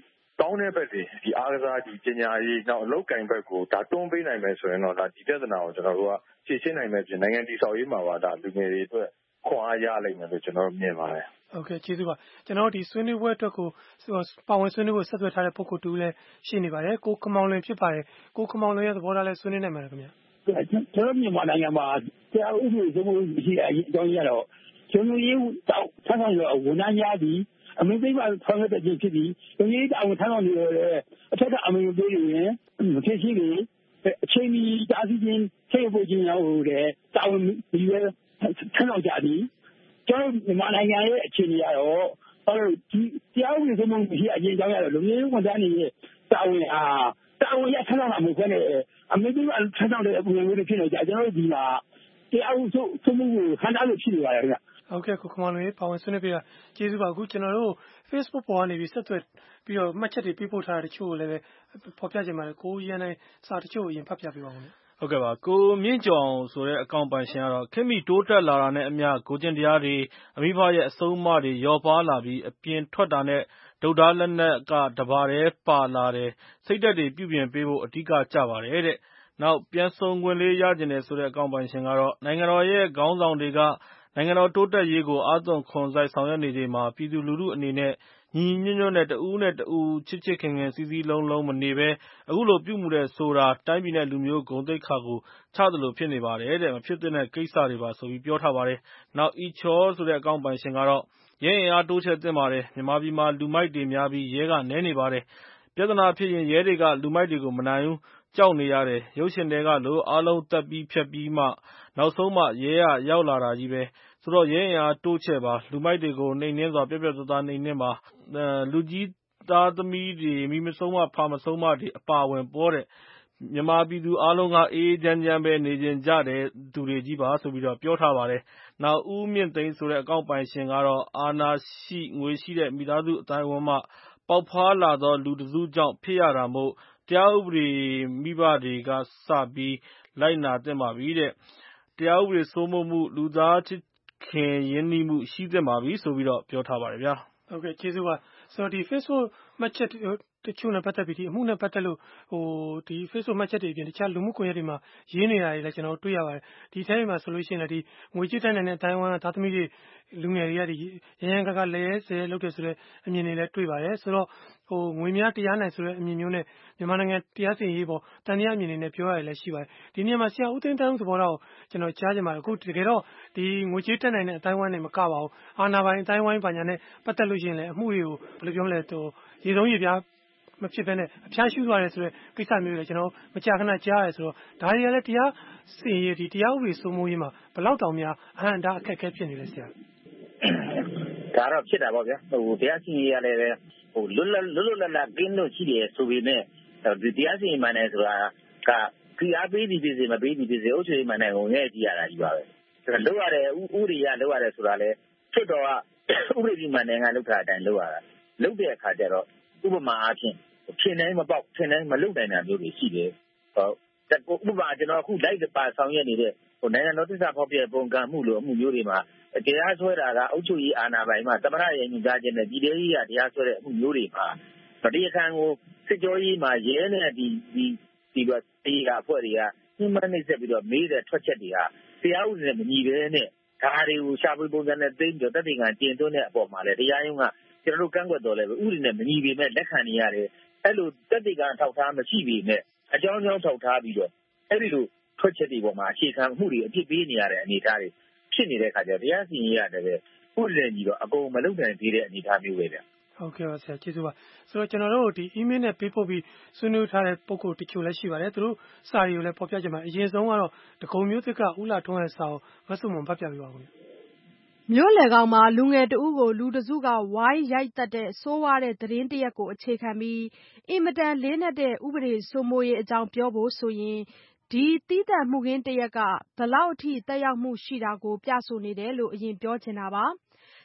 S13: ကောင်းတဲ့ဘက်တွေဒီအားကစားဒီပညာရေးနောက်အလုပ်ကိုင်ဘက်ကိုဒါတွန်းပေးနိုင်မယ်ဆိုရင်တော့ဒါဒီပြဿနာကိုကျွန်တော်တို့ကဖြေရှင်းနိုင်မယ်ပြင်နိုင်ငံတည်ဆောက်ရေးမှာပါဒါလူငယ်တွေအတွက်ခွန်အားရလိမ့်မယ်လို့ကျွန်တော်မြင်ပါတယ်
S10: ဟုတ်ကဲ့ကျေးဇူးပါကျွန်တော်ဒီဆွေးနွေးပွဲအတွက်ကိုပါဝင်ဆွေးနွေးဖို့ဆက်သွယ်ထားတဲ့ပုဂ္ဂိုလ်တူလည်းရှိနေပါတယ်ကိုခမောင်လွင်ဖြစ်ပါတယ်ကိုခမောင်လွင်ရဲ့သဘောထားလည်းဆွေးနွေးနိုင်ပါတယ်ခင်ဗျာ
S14: ကျွန်တော်မြန်မာနိုင်ငံမှာတရားဥပဒေစိုးမိုးမှုရှိတဲ့အကြောင်းရတော့ကျွန်တော်ရေးတောက်ဆန်းဆောင်ရဝန်ထမ်းများသည်အမေသိမ်းမှာဆောင်ရွက်တဲ့ဖြစ်ပြီးကျွန်တော်ရေးတောက်ဆန်းဆောင်နေတဲ့အထက်ကအမေပေးရင်မဖြစ်ရှိလေအချိန်မီတားဆီးခြင်းထိပ်ဖို့ခြင်းရောက်တဲ့တာဝန်ဒီရဲဆန်းဆောင်ကြသည်ကျွန်တော်မြန်မာနိုင်ငံရဲ့အခြေအနေကတော့အဲ့လိုဒီတရားဥပဒေစိုးမိုးမှုရှိအရင်ကြောင်းရတော့လူမျိုးဝန်ထမ်းတွေရဲ့တာဝန်ဟာတာဝန်ရဆန်းဆောင်တာမဟုတ်ဘဲနဲ့အမေတို့ကဆန်းဆောင်တဲ့အပုံမျိုးတွေဖြစ်နေကြကျွန်တော်တို့ဒီမှာတရားဥပဒေစိုးမိုးမှုခန္ဓာလို့ဖြစ်နေပါတယ်ခင်ဗျ
S10: ဟုတ်ကဲ့ကိုခမောင်လွင်ပါဝင်ဆွေးနွေးပေးတာကျေးဇူးပါအခုကျွန်တော်တို့ Facebook ပေါ်ကနေပြီးဆက်သွယ်ပြီးတော့မှတ်ချက်တွေပေးပို့ထားတဲ့တချို့ကိုလည်းဖော်ပြချင်ပါတယ်ကိုရန်နိုင်စာတချို့ကိုအရင်ဖတ်ပြပေးပါဦးခင်ဗျ
S15: ဟုတ်ကဲ့ပါကိုမြင့်ကျော်ဆိုတဲ့အကောင့်ပိုင်ရှင်ကတော့ခင်မီတိုးတက်လာတာနဲ့အမျှကိုကျင့်တရားတွေအမိဘရဲ့အဆုံးအမတွေရောပါလာပြီးအပြင်ထွက်တာနဲ့ဒုတ်သားလက်နက်ကတပါးတည်းပါလာတယ်စိတ်သက်တွေပြုပြင်ပေးဖို့အဓိကကြပါတယ်တဲ့နောက်ပြန်ဆုံခွင့်လေးရကျင်တယ်ဆိုတဲ့အကောင့်ပိုင်ရှင်ကတော့နိုင်ငံတော်ရဲ့ခေါင်းဆောင်တွေကနိုင်ငံတော်တိုးတက်ရေးကိုအားသွန်ခွန်စိုက်ဆောင်ရွက်နေချိန်မှာပြည်သူလူထုအနေနဲ့ညီညီညွတ်ညွတ်နဲ့တဦးနဲ့တဦးချစ်ချစ်ခင်ခင်စီစီလုံးလုံးမနေဘဲအခုလိုပြုမှုတဲ့ဆိုတာတိုင်းပြည်နဲ့လူမျိုးဂုဏ်သိက္ခာကိုချသလိုဖြစ်နေပါတယ်တဲ့မဖြစ်သင့်တဲ့ကိစ္စတွေပါဆိုပြီးပြောထားပါတယ်နောက်အီချောဆိုတဲ့အကောင့်ပိုင်ရှင်ကတော့ရဲအင်အားတိုးချဲ့သင့်ပါတယ်မြန်မာပြည်မှာလူမိုက်တွေများပြီးရဲကနည်းနေပါတယ်ပြဿနာဖြစ်ရင်ရဲတွေကလူမိုက်တွေကိုမနိုင်ဘူးကြောက်နေရတယ်ရုပ်ရှင်တွေကလို့အားလုံးတက်ပြီးဖြတ်ပြီးမှနောက်ဆုံးမှရဲရရောက်လာတာကြီးပဲဆိုတော့ရဲအင်အားတိုးချဲ့ပါလူမိုက်တွေကိုနှိမ်နှင်းစွာပြက်ပြက်သားသားနှိမ်နှင်းပါလူကြီးသားသမီးတွေမိမဆုံးမဖာမဆုံးမတွေအပါဝင်ပေါ်တဲ့မြန်မာပြည်သူအားလုံးကအေးအေးချမ်းချမ်းပဲနေကြကြတဲ့သူတွေကြီးပါဆိုပြီးတော့ပြောထားပါတယ်နောက်ဦးမြင့်သိန်းဆိုတဲ့အကောင့်ပိုင်ရှင်ကတော့အာနာရှိငွေရှိတဲ့မိသားစုအတိုင်းအဝန်းမှပေါက်ဖွားလာသောလူတစုကြောင့်ဖြစ်ရတာမို့တရားဥပဒေမိဘတွေကစပြီးလိုက်နာသင့်ပါပြီတဲ့တရားဥပဒေစိုးမိုးမှုလူသားချစ်ခင်ရင်းနှီးမှုရှိသင့်ပါပြီဆိုပြီးတော့ပြောထားပါတယ်ဗျာ
S10: ဟုတ်ကဲ့ကျေးဇူးပါဆိုတော့ဒီ Facebook မှတ်ချက်တချို့နဲ့ပတ်သက်ပြီးဒီအမှုနဲ့ပတ်သက်လို့ဟိုဒီ Facebook မှတ်ချက်တွေအပြင်တခြားလူမှုကွန်ရက်တွေမှာရေးနေတာတွေလည်းကျွန်တော်တွေ့ရပါတယ်ဒီထဲမှာဆိုလို့ရှိရင်လည်းဒီငွေကြေးတန်းနိုင်တဲ့အတိုင်းအဝန်းသားသမီးတွေလူငယ်တွေကဒီရရန်ကကလဲဆဲလုပ်တယ်ဆိုတဲ့အမြင်တွေလည်းတွေ့ပါတယ်ဆိုတော့ဟိုငွေများတရားနိုင်ဆိုတဲ့အမြင်မျိုးနဲ့မြန်မာနိုင်ငံတရားစီရင်ရေးပေါ်တန်တရားအမြင်တွေနဲ့ပြောရတယ်လည်းရှိပါတယ်ဒီနေရာမှာဆရာဦးသိန်းတန်းသဘောထားကိုကျွန်တော်ကြားချင်ပါတယ်အခုတကယ်တော့ဒီငွေကြေးတန်းနိုင်တဲ့အတိုင်းအဝန်းနဲ့မကပါဘူးအာဏာပိုင်အတိုင်းအဝန်းဘာညာနဲ့ပတ်သက်လို့ရှိရင်လည်းအမှုတွေကိုဘယ်လိုပြောမလဲဟိုရေဆုံးရေပြားမဖြစ်ဘဲနဲ့အဖျားရှူသွားတယ်ဆိုတဲ့ကိစ္စမျိုးတွေကျွန်တော်မကြာခဏကြားရတယ်ဆိုတော့ဒါတွေကလည်းတရားစီရင်ရေးဒီတရားဥပဒေစိုးမိုးရေးမှာဘယ်လောက်တောင်များအဟံတာအခက်အခဲဖြစ်နေလဲဆရာ
S11: ဒါတော့ဖြစ်တာပေါ့ဗျာဟိုတရားစီရင်ရေးရလည်းဟိုလွတ်လပ်လွတ်လွတ်လပ်လပ်ကင်းလို့ရှိတယ်ဆိုပေမဲ့ဒီတရားစီရင်မှန်းတယ်ဆိုတာကကြည်အားပေးပြီးပြည်စီမပေးပြီးပြည်စီအုပ်ချုပ်ရေးမှန်းတယ်ကိုငဲ့ကြည့်ရတာကြီးပါပဲဒါလောက်ရတယ်ဥပဒေရလောက်ရတယ်ဆိုတာလေဖြစ်တော့ဥပဒေဒီမှန်တယ်ငါလောက်တာအတိုင်းလောက်ရတာလောက်တဲ့အခါကျတော့ဥပမာအားဖြင့်ထင်တိုင်းမပေါက်ထင်တိုင်းမလုပ်နိုင်တာမျိုးတွေရှိတယ်ဟောဥပမာကျွန်တော်အခုလိုက်ပါဆောင်ရွက်နေတဲ့ဟိုနိုင်ငံတော်သစ္စာဖောက်ပြပုံကံမှုလိုအမှုမျိုးတွေမှာတရားစွဲတာကအုပ်ချုပ်ရေးအာဏာပိုင်မှာသမရရဲ့ညွှန်ကြားချက်နဲ့ပြည်ထောင်စုကတရားစွဲတဲ့အမှုမျိုးတွေမှာတရားခံကိုစစ်ကြောရေးမှာရဲနဲ့ဒီဒီဒီကတေးကအဖွဲ့တွေကညှိနှိုင်းနှိပ်စက်ပြီးတော့မေးတဲ့ထွက်ချက်တွေဟာတရားဥပဒေနဲ့မညီဘဲနဲ့ဒါတွေကိုရှာဖွေပုံစံနဲ့သိမ်းပြီးတော့တပ်တွေကတင်သွင်းတဲ့အပေါ်မှာလည်းတရားရုံးကကျွန်တော်တို့ကန့်ကွက်တော်လဲဥပဒေနဲ့မညီပေမဲ့လက်ခံနေရတယ်အဲ့လိုတပ်တွေကထောက်ထားမရှိပေမဲ့အကြောင်းကြောင်းထောက်ထားပြီးတော့အဲ့ဒီလိုထွက်ချက်တွေပေါ်မှာအခြေခံမှုတွေအဖြစ်ပေးနေရတဲ့အနေအထားတွေဖြစ်နေတဲ့အခါကျတော့တရားစီရင်ရတယ်ပဲဥပဒေကြီးတော့အကုန်မလုပ်နိုင်သေးတဲ့အနေအထားမျိုးပဲဗျ
S10: ဟုတ်ကဲ့ပါဆရာကျေးဇူးပါဆိုတော့ကျွန်တော်တို့ဒီ email နဲ့ပေးပို့ပြီးဆွေးနွေးထားတဲ့ပုံကိုတချို့လည်းရှိပါတယ်သူတို့စာတွေကိုလည်းဖော်ပြကြမှာအရင်ဆုံးကတော့ဒဂုံမျိုးသစ်ကဦးလာထွန်းရဲ့စာကိုမဆုမွန်ဖတ်ပြပေးပါဦး
S16: မြို့လယ်ကောင်မှာလူငယ်တဦးကိုလူတစုကဝိုင်းရိုက်တက်တဲ့ဆိုးဝါးတဲ့သတင်းတရက်ကိုအခြေခံပြီးအင်မတန်လေးနက်တဲ့ဥပဒေစိုးမိုးရေးအကြောင်းပြောဖို့ဆိုရင်ဒီတီးသန့်မှုခင်းတရက်ကဘလောက်အထိတက်ရောက်မှုရှိတာကိုပြဆိုနေတယ်လို့အရင်ပြောချင်တာပါ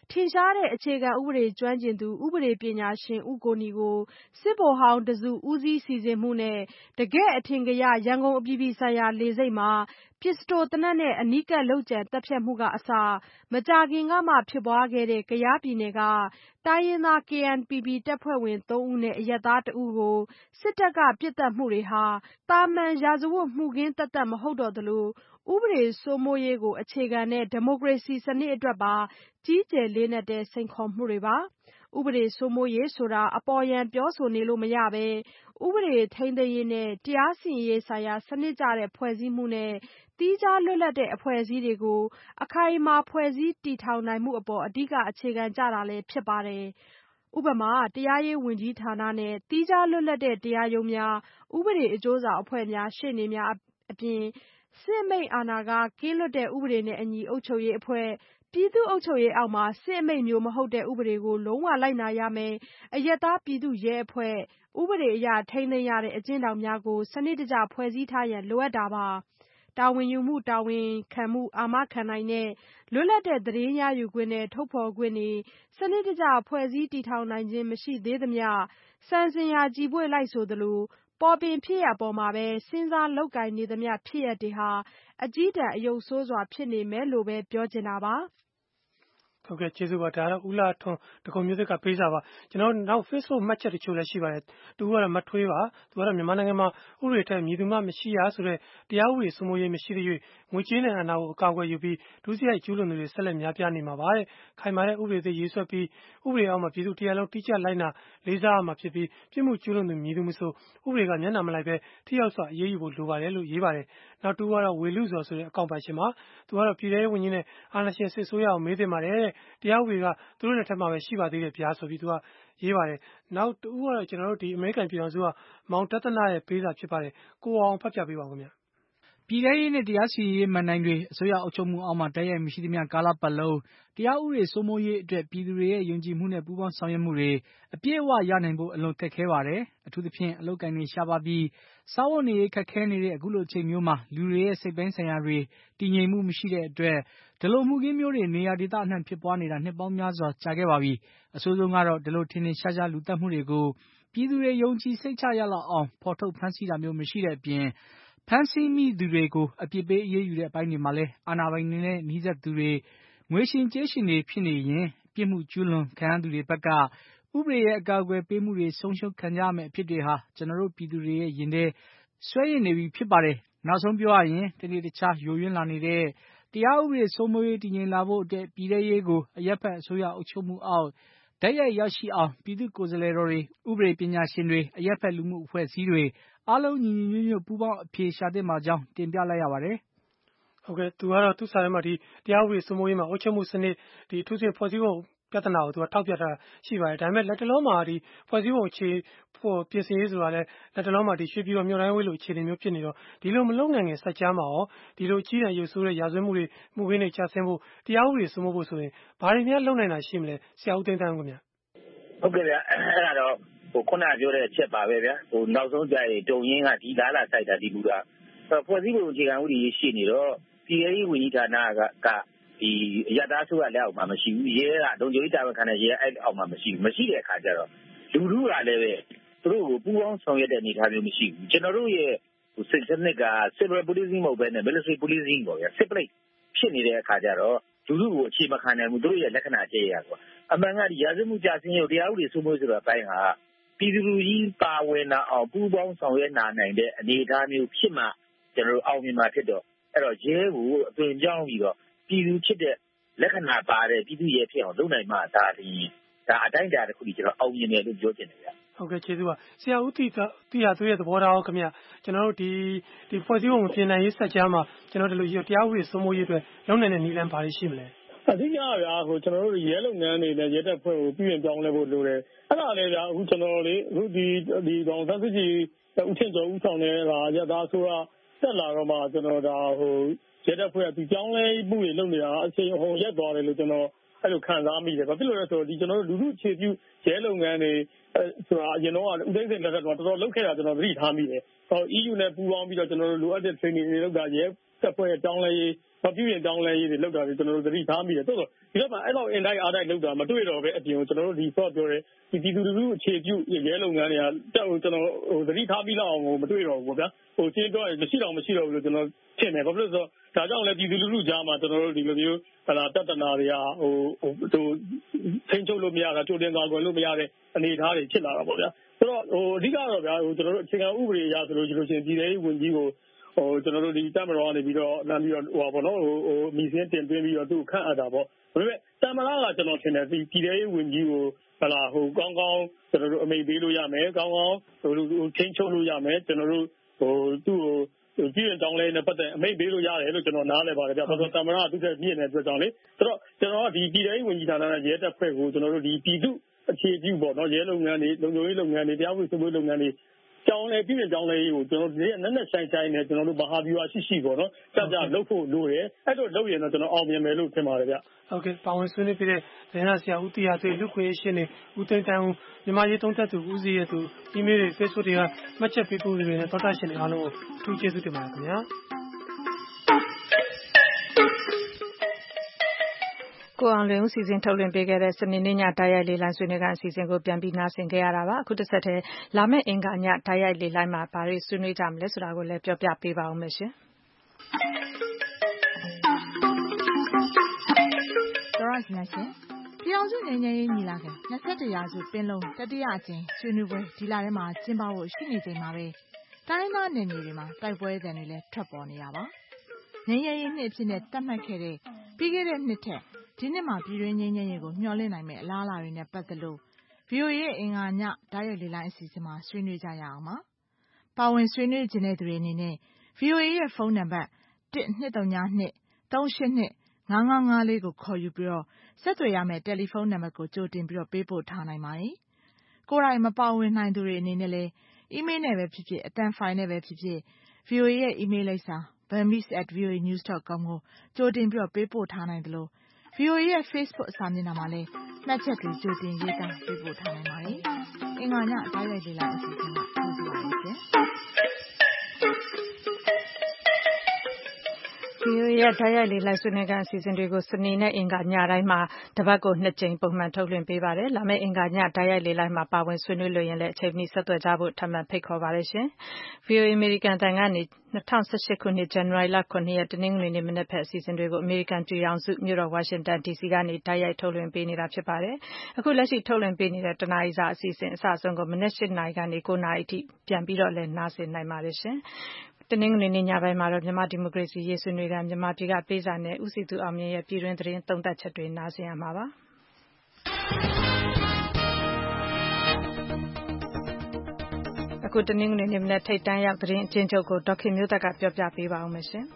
S16: ထင်ရှားတဲ့အခြေခံဥပဒေကျွမ်းကျင်သူဥပဒေပညာရှင်ဦးကိုနီကိုစစ်ဗိုလ်ဟောင်းတစုဦးစီးစီစဉ်မှုနဲ့တကယ့်အထင်ကရရန်ကုန်အပြည်ပြည်ဆိုင်ရာလေဆိပ်မှာပစ္စတိုသေနတ်နဲ့အနီးကပ်လုပ်ကြံသတ်ဖြတ်မှုကအစမကြာခင်ကမှဖြစ်ပွားခဲ့တဲ့ကယားပြည်နယ်ကတိုင်းရင်းသား K N P P တပ်ဖွဲ့ဝင်သုံးဦးနဲ့အရပ်သားတဦးကိုစစ်တပ်ကပစ်သတ်မှုတွေဟာသာမန်ရာဇဝတ်မှုခင်းသက်သက်မဟုတ်တော့သလိုဥပဒေစိုးမိုးရေးကိုအခြေခံတဲ့ဒီမိုကရေစီစနစ်အတွက်ပါကြီးကျယ်လေးနက်တဲ့စိန်ခေါ်မှုတွေပါဥပဒေစိုးမိုးရေးဆိုတာအပေါ်ယံပြောဆိုနေလို့မရပဲဥပဒေထိန်းသိမ်းရေးနဲ့တရားစီရင်ရေးဆိုင်ရာစနစ်ကျတဲ့ဖွဲ့စည်းမှုနဲ့သီးခြားလွတ်လပ်တဲ့အဖွဲ့အစည်းတွေကိုအခိုင်အမာဖွဲ့စည်းတည်ထောင်နိုင်မှုအပေါ်အဓိကအခြေခံကြတာလည်းဖြစ်ပါတယ်။ဥပမာတရားရေးဝန်ကြီးဌာနနဲ့သီးခြားလွတ်လပ်တဲ့တရားရုံးများဥပဒေအကျိုးဆောင်အဖွဲ့များရှေ့နေများအပြင်စစ်အမိန့်အာဏာကကင်းလွတ်တဲ့ဥပဒေနဲ့အညီအုပ်ချုပ်ရေးအဖွဲ့ပြည်သူ့အုပ်ချုပ်ရေးအောက်မှာစစ်အမိန့်မျိုးမဟုတ်တဲ့ဥပဒေကိုလုံးဝလိုက်နာရမယ်အရပ်သားပြည်သူ့ရဲအဖွဲ့ဥပဒေအရထိန်းသိမ်းရတဲ့အကျဉ်းထောင်များကိုစနစ်တကျဖွဲ့စည်းထားရန်လိုအပ်တာပါတာဝန်ယူမှုတာဝန်ခံမှုအာမခံနိုင်တဲ့လွတ်လပ်တဲ့သတင်းရယူခွင့်နဲ့ထုတ်ဖော်ခွင့်တွေစနစ်တကျဖွဲ့စည်းတည်ထောင်နိုင်ခြင်းမရှိသေးသမျှစံစင်ရာကြည်ပွေ့လိုက်ဆိုသလိုပေါ်ပင်ဖြစ်ရပေါ်မှာပဲစဉ်းစားလုပ်ကိုင်နေသမျှဖြစ်ရတွေဟာအကြီးတန်းအယုတ်ဆိုးစွာဖြစ်နေမယ်လို့ပဲပြောချင်တာပါ
S10: ဟုတ်ကဲ့ကျေးဇူးပါဒါကတော့ဦးလာထွန်းတကုံမျိုးသက်ကပေးစာပါကျွန်တော်နောက် Facebook မှတ်ချက်တချို့လည်းရှိပါတယ်သူကတော့မထွေးပါသူကတော့မြန်မာနိုင်ငံမှာဥပဒေထက်မြည်သူမှမရှိရဆိုတဲ့တရားဥပဒေစိုးမိုးရေးမရှိသေး၍ငွေကြေးနဲ့အာဏာကိုအကာအကွယ်ယူပြီးဒုစရိုက်ကျူးလွန်သူတွေဆက်လက်များပြားနေမှာပါတဲ့ခိုင်မာတဲ့ဥပဒေတွေရေးဆွဲပြီးဥပဒေအောက်မှာပြည်သူတရားလုံးတိကျလိုက်နာလေးစားရမှာဖြစ်ပြီးပြစ်မှုကျူးလွန်သူမြည်သူမဆိုဥပဒေကမျက်နှာမလိုက်ပဲထိရောက်စွာအရေးယူဖို့လိုပါတယ်လို့ရေးပါတယ်နောက်သူကတော့ဝေလူစော်ဆိုတဲ့အကောင့်ပိုင်ရှင်မှာသူကတော့ပြည်ထောင်ရေးဝန်ကြီးနဲ့အာဏာရှင်စစ်ဆိုးရအောင်မေးသင့်ပါတယ်တဲ့တရားဥပဒေကသူတို့လက်ထက်မှာပဲရှိပါသေးတယ်ဗျာဆိုပြီးသူကရေးပါတယ်နောက်တူကတော့ကျွန်တော်တို့ဒီအမေရိကန်ပြည်ထောင်စုကမောင်တသနာရဲ့ပေးစာဖြစ်ပါတယ်ကိုအောင်ဖတ်ပြပေးပါဦးခင်ဗျ
S17: ပြည်ထောင်ရေးနဲ့တရားစီရင်ရေးမဏ္ဍိုင်တွေအစိုးရအုပ်ချုပ်မှုအောက်မှာတိုက်ရိုက်မရှိသမျှကာလပတ်လုံးတရားဥပဒေစိုးမိုးရေးအတွက်ပြည်သူတွေရဲ့ယုံကြည်မှုနဲ့ပူးပေါင်းဆောင်ရွက်မှုတွေအပြည့်အဝရနိုင်ဖို့အလွန်ခက်ခဲပါတယ်အထူးသဖြင့်အလုပ်ကိုင်တွေရှားပါပြီးစားဝတ်နေရေးခက်ခဲနေတဲ့အခုလိုအချိန်မျိုးမှာလူတွေရဲ့စိတ်ပိုင်းဆိုင်ရာတွေတည်ငြိမ်မှုမရှိတဲ့အတွက်ဒီလိုမှုခင်းမျိုးတွေနေရာဒေသအနှံ့ဖြစ်ပွားနေတာနှစ်ပေါင်းများစွာကြာခဲ့ပါပြီအဆိုးဆုံးကတော့ဒီလိုထင်ထင်ရှားရှားလူသတ်မှုတွေကိုပြည်သူတွေယုံကြည်စိတ်ချရလောက်အောင်ဖော်ထုတ်ဖမ်းဆီးတာမျိုးမရှိတဲ့အပြင်ဖမ်းဆီးမိသူတွေကိုအပြစ်ပေးအရေးယူတဲ့အပိုင်းတွေမှာလည်းအာဏာပိုင်တွေနဲ့နှီးစပ်သူတွေငွေရှင်ကြေးရှင်တွေဖြစ်နေရင်ပြစ်မှုကျူးလွန်ခံရသူတွေဘက်ကဥပဒေရဲ့အကာအကွယ်ပေးမှုတွေဆုံးရှုံးခံကြရမယ့်အဖြစ်တွေဟာကျွန်တော်တို့ပြည်သူတွေရဲ့ရင်ထဲဆွဲရင်နေပြီဖြစ်ပါတယ်နောက်ဆုံးပြောရရင်တနေ့တခြားယိုယွင်းလာနေတဲ့တရားဥပဒေစိုးမိုးရေးတည်ငြိမ်လာဖို့အတွက်ပြည်ထရေးကိုအရက်ဖက်အစိုးရအုပ်ချုပ်မှုအောက်တိုက်ရိုက်ရောက်ရှိအောင်ပြည်သူ့ကိုယ်စားလှယ်တော်တွေဥပဒေပညာရှင်တွေအရက်ဖက်လူမှုအဖွဲ့အစည်းတွေအားလုံးညီညီညွတ်ညွတ်ပူးပေါင်းအဖြေရှာသင့်ပါကြောင်းတင်ပြလိုက်ရပါတယ်
S10: ဟုတ်ကဲ့သူကတော့သူ့စာထဲမှာဒီတရားဥပဒေစိုးမိုးရေးမှာအုပ်ချုပ်မှုစနစ်ဒီအထူးသဖြင့်ဖွဲ့စည်းပုံပြဿနာကိုသူကထောက်ပြထားရှိပါတယ်ဒါပေမဲ့လက်တလုံးမှာဒီဖွဲ့စည်းပုံအခြေဖို့ပြင်ဆင်ရေးဆိုတာလည်းလက်တလုံးမှာဒီရွှေပြည်တော်မြို့တိုင်းဝေးလို့အခြေအနေမျိုးဖြစ်နေတော့ဒီလိုမလုံနိုင်ငယ်စัจ जा မှာရောဒီလိုကြီးတဲ့ရုပ်ဆိုးတဲ့ရာဇဝတ်မှုတွေမှုခင်းတွေချဆင်းဖို့တရားဥပဒေစိုးမိုးဖို့ဆိုရင်ဘာတွေများလုံနိုင်တာရှိမလဲဆရာဦးသိန်းသန်းခင်ဗျ
S11: ဟုတ်ကဲ့ဗျအဲ့ဒါတော့ဟိုခုနပြောတဲ့အချက်ပါပဲဗျဟိုနောက်ဆုံးကြရင်တုံရင်းကဒီလားလာစိုက်တာဒီလူကဖွဲ့စည်းပုံအခြေခံဥပဒေရှိနေတော့ပြည်ထောင်ရေးဝန်ကြီးဌာနကကဒီအရသာဆိုရလက်အောက်မှာမရှိဘူးရဲကလုံခြုံရေးတာဝန်ခံတဲ့ရဲအဲ့အောက်မှာမရှိဘူးမရှိတဲ့အခါကျတော့လူလူကလည်းပဲသူတို့ကိုပူးပေါင်းဆောင်ရွက်တဲ့အနေအထားမျိုးမရှိဘူးကျွန်တော်တို့ရဲ့ဟိုစစ်စနစ်က civil policing မဟုတ်ဘဲနဲ့ military policing ပေါ့ဗျာ civil ဖြစ်နေတဲ့အခါကျတော့လူလူကိုအခြေမခံနိုင်ဘူးသူတို့ရဲ့လက္ခဏာကျဲရကွာအမှန်ကဒီရာဇဝတ်မှုကြဆင်းရုပ်တရားဥပဒေစိုးမိုးဆိုတဲ့အပိုင်းဟာပြည်သူလူကြီးပါဝင်လာအောင်ပူးပေါင်းဆောင်ရွက်နိုင်တဲ့အနေအထားမျိုးဖြစ်မှကျွန်တော်တို့အောင်မြင်မှာဖြစ်တော့အဲ့တော့ရဲကိုအသွင်ပြောင်းပြီးတော့ပြည်သူဖြစ်တဲ့လက္ခဏာပါတဲ့ပြည်သူရဲဖြစ်အောင်လုပ်နိုင်မှဒါဒီဒါအတိုင်းအတာတစ်ခုကြီးကျွန်တော်အောင်မြင်တယ်လို့ပြောချင်တယ်ဗျ
S10: ဟုတ်ကဲ့ကျေးဇူးပါဆရာဦးတီတီဟာသူရဲ့သဘောထားခင်ဗျကျွန်တော်တို့ဒီဒီဖွဲ့စည်းပုံမပြင်နိုင်ရေးစัจ जा မှာကျွန်တော်တို့ဒီလိုတရားဥပဒေစိုးမိုးရေးအတွက်လုပ်နိုင်တဲ့နည်းလမ်းဘာတွေရှိမလဲ
S12: အဓိကဗျာဟိုကျွန်တော်တို့ရဲလုပ်ငန်းတွေနဲ့ရဲတပ်ဖွဲ့ကိုပြည်ပြင်ပြောင်းလဲဖို့လိုတယ်အဲ့ဒါလည်းဗျာအခုကျွန်တော်လေအခုဒီဒီကောင်သတ်ကြီးဦးထင်ကျော်ဦးဆောင်တဲ့ဟာရသားဆိုတာတက်လာတော့မှကျွန်တော်ဒါဟိုရဲတပ်ဖွဲ့ကဒီပြောင်းလဲမှုတွေလုပ်နေတာအချိန်ဟိုရက်သွားတယ်လို့ကျွန်တော်အဲ့လိုခံစားမိတယ်ဘာဖြစ်လို့လဲဆိုတော့ဒီကျွန်တော်တို့လူလူအခြေပြုရဲလုပ်ငန်းတွေဆိုတာအရင်တော့ဦးသိန်းစိန်လက်ထက်တော့တော်တော်လုပ်ခဲ့တာကျွန်တော်သတိထားမိတယ်။ဟော E U နဲ့ပူးပေါင်းပြီးတော့ကျွန်တော်တို့လိုအပ်တဲ့ training တွေလုပ်တာရဲတပ်ဖွဲ့အကြောင်းလဲရေးမပြုရင်ကြောင်းလဲရေးတွေလုပ်တာတွေကျွန်တော်တို့သတိထားမိတယ်။တိုးတော့ဒီတော့မှအဲ့လောက်အင်တိုင်းအားတိုင်းလုပ်တာမတွေ့တော့ပဲအပြင်ကိုကျွန်တော်တို့ဒီဆော့ပြောတယ်ဒီပြည်သူလူထုအခြေပြုရဲလုပ်ငန်းတွေကတက်ကျွန်တော်ဟိုသတိထားပြီးလောက်အောင်မတွေ့တော့ဘူးဗျာ။ဟိုရှင်းပြောရင်မရှိတော့မရှိတော့ဘူးလို့ကျွန်တော်ထင်တယ်။ဘာဖြစ်လို့ဆိုတော့ဒါကြောင့်လည်းပြည်သူလူထုကြားမှာကျွန်တော်တို့ဒီလိုမျိုးဟလာတတနာတွေကဟိုဟိုထိန်းချုပ်လို့မရတာကြိုတင်သွားကွယ်လို့မရတဲ့အနေအထားတွေဖြစ်လာတာပေါ့ဗျာဆိုတော့ဟိုအဓိကတော့ဗျာဟိုကျွန်တော်တို့အခြေခံဥပဒေအရဆိုလို့ရှိလို့ရှိရင်ပြည်ထောင်စုဝန်ကြီးကိုဟိုကျွန်တော်တို့ဒီတပ်မတော်ကနေပြီးတော့လမ်းပြီးတော့ဟိုပေါ့နော်ဟိုဟိုမီစင်းတင်သွင်းပြီးတော့သူ့ခန့်အပ်တာပေါ့ဒါပေမဲ့တပ်မတော်ကကျွန်တော်ထင်တယ်ဒီပြည်ထောင်စုဝန်ကြီးကိုဟလာဟိုကောင်းကောင်းကျွန်တော်တို့အမိန့်ပေးလို့ရမယ်ကောင်းကောင်းဟိုချင်းချုပ်လို့ရမယ်ကျွန်တော်တို့ဟိုသူ့ကိုပြည်ရင်ကြောင်းလဲနဲ့ပတ်သက်အမိန့်ပေးလို့ရတယ်လို့ကျွန်တော်နားလည်ပါတယ်ဗျာ။ဘာလို့သမ္မတကသူ့ထက်မြင့်တဲ့အတွက်ကြောင့်လေဆိုတော့ကျွန်တော်ကဒီပြည်ထောင်စုဝန်ကြီးဌာနနဲ့ရဲတပ်ဖွဲ့ကိုကျွန်တော်တို့ဒီပြည်သူအခြေပြုပေါ့နော်ရဲလုပ်ငန်းတွေလုံခြုံရေးလုပ်ငန်းတွေတရားဥပဒေစိုးမိုးလုပ်ငန်းတွေကြောင်းလဲပြည်ရင်ကြောင်းလဲကိုကျွန်တော်ဒီနက်နက်ဆိုင်ဆိုင်နဲ့ကျွန်တော်တို့မဟာဗျူဟာရှိရှိပေါ့နော်စကြလုပ်ဖို့လိုတယ်အဲ့တော့လုပ်ရင်တော့ကျွန်တော်အောင်မြင်မယ်လို့ထင်ပါတယ်ဗျ
S10: ။ဟုတ်ကဲ့ပါဝင်ဆွေးနွေးပြတဲ့ဒေသဆရာဦးတီယာသွေးလူခွေရှင်းနေဦးသိန်းတန်းဦးမြန်မာရေးသုံးသက်သူဦးစီးရဲ့သူ email တွေ Facebook တွေကမှတ်ချက်ပေးပို့နေတယ်သောတာရှင်တွေအားလုံးကိုအထူးကျေးဇူးတင်ပါတယ်ခင်ဗျာ။
S2: ကိုအောင်လွင်ဦးစီစဉ်ထုတ်လွှင့်ပေးခဲ့တဲ့စနေနေ့ညဓာတ်ရိုက်လေးလိုင်းဆွေးနွေးကအစီအစဉ်ကိုပြန်ပြီးနားဆင်ခဲ့ရတာပါအခုတစ်ဆက်တည်းလာမယ့်အင်္ဂါညဓာတ်ရိုက်လေးလိုင်းမှာဘာတွေဆွေးနွေးကြမလဲဆိုတာကိုလည်းပြောပြပေးပါဦးမယ်ရှင်
S6: တော်ရရှိနေရှင်ပြည်အောင်စုငញ្ញရေးညီလာခံ၂၁ရာစုပင်လုံတတိယအကြိမ်ဆွေးနွေးပွဲဒီလထဲမှာကျင်းပဖို့ရှိနေချိန်မှာပဲတိုင်းသားနယ်မြေတွေမှာတိုက်ပွဲတွေလည်းထွက်ပေါ်နေတာပါငញ្ញရေးနှစ်အဖြစ်နဲ့သတ်မှတ်ခဲ့တဲ့ပြီးခဲ့တဲ့နှစ်ထက်ဒီနှစ်မှာပြည်တွင်းငြိမ်းချမ်းရေးကိုမျှော်လင့်နိုင်မယ့်အလားအလာတွေနဲ့ပတ်သက်လို့ ဗွီအိုအေ ရဲ့အင်္ဂါညဓာတ်ရိုက်လေးလိုင်းအစီအစဉ်မှာဆွေးနွေးကြရအောင်ပါ။ပါဝင်ဆွေးနွေးခြင်းတဲ့သူတွေအနေနဲ့ ဗွီအိုအေ ရဲ့ဖုန်းနံပါတ်၁၂၃၂ ၃၈၂ ၅၅၅လေးကိုခေါ်ယူပြီးတော့ဆက်သွယ်ရမယ့်တယ်လီဖုန်းနံပါတ်ကိုကြိုတင်ပြီးတော့ပေးပို့ထားနိုင်ပါတယ်။ကိုယ်တိုင်မပါဝင်နိုင်သူတွေအနေနဲ့လည်း email နဲ့ပဲဖြစ်ဖြစ်အသံဖိုင်နဲ့ပဲဖြစ်ဖြစ် ဗွီအိုအေ ရဲ့ email လိပ်စာ burmese at v o a news dot com ကိုကြိုတင်ပြီးတော့ပေးပို့ထားနိုင်တယ်လို့ ဗွီအိုအေ ရဲ့ Facebook စာမျက်နှာမှာလည်းမှတ်ချက်တွေကြိုတင်ရေးသားပေးပို့ထားနိုင်ပါတယ်။အင်္ဂါညဓာတ်ရိုက်လေးလိုင်းအစီအစဉ်ကကြိုဆိုပါရစေ။
S2: ဗွီအိုအေ ရဲ့ဓာတ်ရိုက်လေးလိုင်းဆွေးနွေးခန်းအစီအစဉ်တွေကိုစနေနဲ့အင်္ဂါညတိုင်းမှာတပတ်ကိုနှစ်ကြိမ်ပုံမှန်ထုတ်လွှင့်ပေးပါတယ်။လာမယ့်အင်္ဂါညဓာတ်ရိုက်လေးလိုင်းမှာပါဝင်ဆွေးနွေးလို့ရင်လည်းအချိန်မီဆက်သွယ်ကြဖို့ထပ်မံဖိတ်ခေါ်ပါတယ်ရှင်။ ဗွီအိုအေ အမေရိကန်အသံကနေ၂၀၁၈ခုနှစ်ဇန်နဝါရီလခုနှစ်ရက်တနင်္ဂနွေနေ့မနက်ဖက်အစီအစဉ်တွေကိုအမေရိကန်ပြည်ထောင်စုမြို့တော်ဝါရှင်တန်ဒီစီကနေဓာတ်ရိုက်ထုတ်လွှင့်ပေးနေတာဖြစ်ပါတယ်။အခုလက်ရှိထုတ်လွှင့်ပေးနေတဲ့တနာရီစာအစီအစဉ်အစအဆုံးကိုမနက်၈နာရီကနေ၉နာရီအထိပြန်ပြီးတော့လည်းနားဆင်နိုင်ပါတယ်ရှင်။တနင်္ဂနွေနေ့ညပိုင်းမှာတော့မြန်မာဒီမိုကရေစီရေးဆွေးနွေးတာမြန်မာပြည်ကပေးစာနဲ့ဦးစီသူအောင်မြင့်ရဲ့ပြည်တွင်းသတင်းသုံးသပ်ချက်တွေနားဆင်ရမှာပါအခုတနင်္ဂနွေနေ့မနက်ထိပ်တန်းရောက်သတင်းအချင်းချုပ်ကိုဒေါက်ခင်မျိုးသက်ကပြောပြပေးပါဦးမယ်ရှင်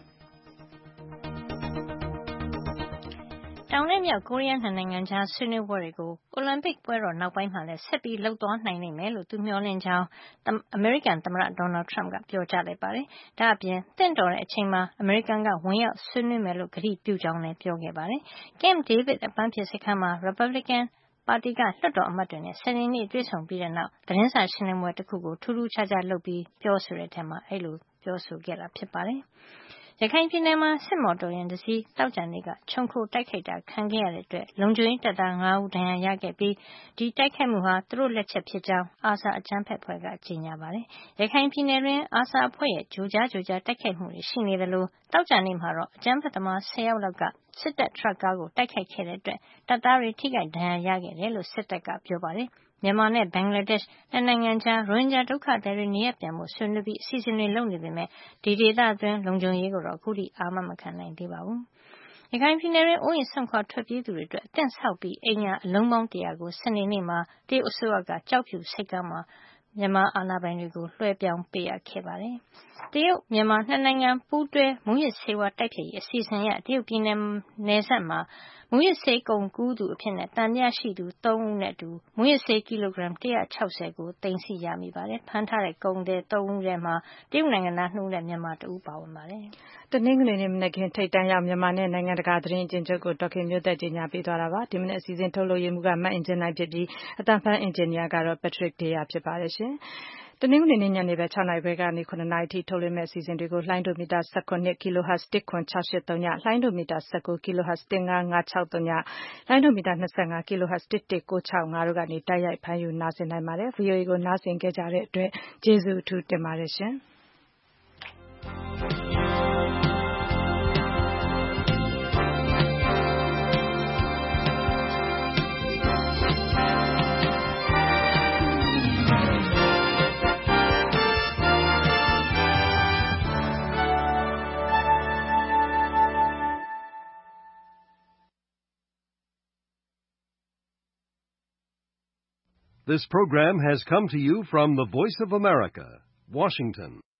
S3: တောင်နဲ့မြောက်ကိုရီးယားနှစ်နိုင်ငံကြားဆွေးနွေးပွဲတွေကိုအိုလံပစ်ပွဲတော်နောက်ပိုင်းမှာလည်းဆက်ပြီးလှုပ်သွားနိုင်လိမ့်မယ်လို့သူမျှော်လင့်ကြောင်းအမေရိကန်သမ္မတဒေါ်နယ်ထရမ့်ကပြောကြားလိုက်ပါတယ်။ဒါ့အပြင်သင့်တော်တဲ့အချိန်မှာအမေရိကန်ကဝင်ရောက်ဆွေးနွေးမယ်လို့ကတိပြုကြောင်းလည်းပြောခဲ့ပါတယ်။ Camp David အပန်းဖြေစခန်းမှာ Republican ပါတီကလွှတ်တော်အမတ်တွေနဲ့စနေနေ့တွေ့ဆုံပြီးတဲ့နောက်သတင်းစာရှင်းလင်းပွဲတစ်ခုကိုထူးထူးခြားခြားလုပ်ပြီးပြောဆိုတဲ့ထဲမှာအဲဒီလိုပြောဆိုခဲ့တာဖြစ်ပါတယ်။ရခိုင်ပြည်နယ်မှာစစ်မော်တော်ယာဉ်တစ်စီးသောကြာနေ့ကခြုံခိုတိုက်ခိုက်တာခံခဲ့ရတဲ့အတွက်လုံခြုံရေးတပ်သား၅ဦးဒဏ်ရာရခဲ့ပြီးဒီတိုက်ခိုက်မှုဟာသူတို့လက်ချက်ဖြစ်ကြောင်းအာဆာအကြမ်းဖက်အဖွဲ့ကကြေညာပါတယ်။ရခိုင်ပြည်နယ်တွင်အာဆာအဖွဲ့ရဲ့ဂျိုကြားဂျိုကြားတိုက်ခိုက်မှုတွေရှိနေသလိုသောကြာနေ့မှာတော့အကြမ်းဖက်သမား၁၀ယောက်လောက်ကစစ်တပ်ထရပ်ကားကိုတိုက်ခိုက်ခဲ့တဲ့အတွက်တပ်သားတွေထိခိုက်ဒဏ်ရာရခဲ့တယ်လို့စစ်တပ်ကပြောပါတယ်။မြန်မာနဲ့ဘင်္ဂလားဒေ့ရှ်နှစ်နိုင်ငံကြားရိုဟင်ဂျာဒုက္ခသည်တွေနေရပ်ပြန်မှုဆွေးနွေးပြီးအစီအစဉ်တွေလုပ်နေပေမဲ့ဒီဒေသအတွင်းလုံခြုံရေးကိုတော့အခုထိအာမမခံနိုင်သေးပါဘူး။ရခိုင်ပြည်နယ်တွင်အိုးအိမ်စွန့်ခွာထွက်ပြေးသူတွေအတွက်အသင့်ဆောက်ပြီးအိမ်ယာအလုံးပေါင်းတရာကိုစနေနေ့မှာတရုတ်အစိုးရကကြောက်ဖြူဆိပ်ကမ်းမှာမြန်မာအာဏာပိုင်တွေကိုလွှဲပြောင်းပေးအပ်ခဲ့ပါတယ်။တရုတ်မြန်မာနှစ်နိုင်ငံပူးတွဲမူးယစ်ဆေးဝါးတိုက်ဖျက်ရေးအစီအစဉ်အရတရုတ်ပြည်နယ်နယ်စပ်မှာမူးယစ်ဆေးကုန်ကူးသူအဖြစ်သံသယရှိသူသုံးဦးနဲ့အတူမူးယစ်ဆေးကီလိုဂရမ်တစ်ရာခြောက်ဆယ်ကိုသိမ်းဆည်းရမိပါတယ်။ဖမ်းထားတဲ့ကုန်သည်သုံးဦးထဲမှာတရုတ်နိုင်ငံသားနှစ်ဦးနဲ့မြန်မာတဦးပါဝင်ပါတယ်
S2: ။တနင်္ဂနွေနေ့မနက်ခင်းထိပ်တန်းရောက်မြန်မာနဲ့နိုင်ငံတကာသတင်းအကျဉ်းချုပ်ကိုဒေါက်ခင်မျိုးသက်ကြီးညာပေးသွားတာပါ။ဒီမနက်အစီအစဉ်ထုတ်လုပ်ရေးမှူးကမတ်အင်ဂျင်နိုင်ဖြစ်ပြီးအတန်းဖန်အင်ဂျင်နီယာကတော့ Patrick Deya ဖြစ်ပါတယ်ရှင်။တနင်္ဂနွေနေ့ညနေဘက်၆နာရီခွဲကနေ၇နာရီထိထုတ်လွှင့်မယ့်အစီအစဉ်တွေကိုလှိုင်းဒိုမီတာ၁၇ kilohertz တစ်ခွန်၆၈၃ညလှိုင်းဒိုမီတာ၁၉ kilohertz တစ်၅၅၆၃ညလှိုင်းဒိုမီတာ၂၅ kilohertz တစ်၁၉၆၅တို့ကနေတိုက်ရိုက်ဖမ်းယူနားဆင်နိုင်ပါတယ်။ V O A ကိုနားဆင်ကြတဲ့အတွက်ကျေးဇူးအထူးတင်ပါတယ်ရှင်။
S18: This program has come to you from the Voice of America, Washington.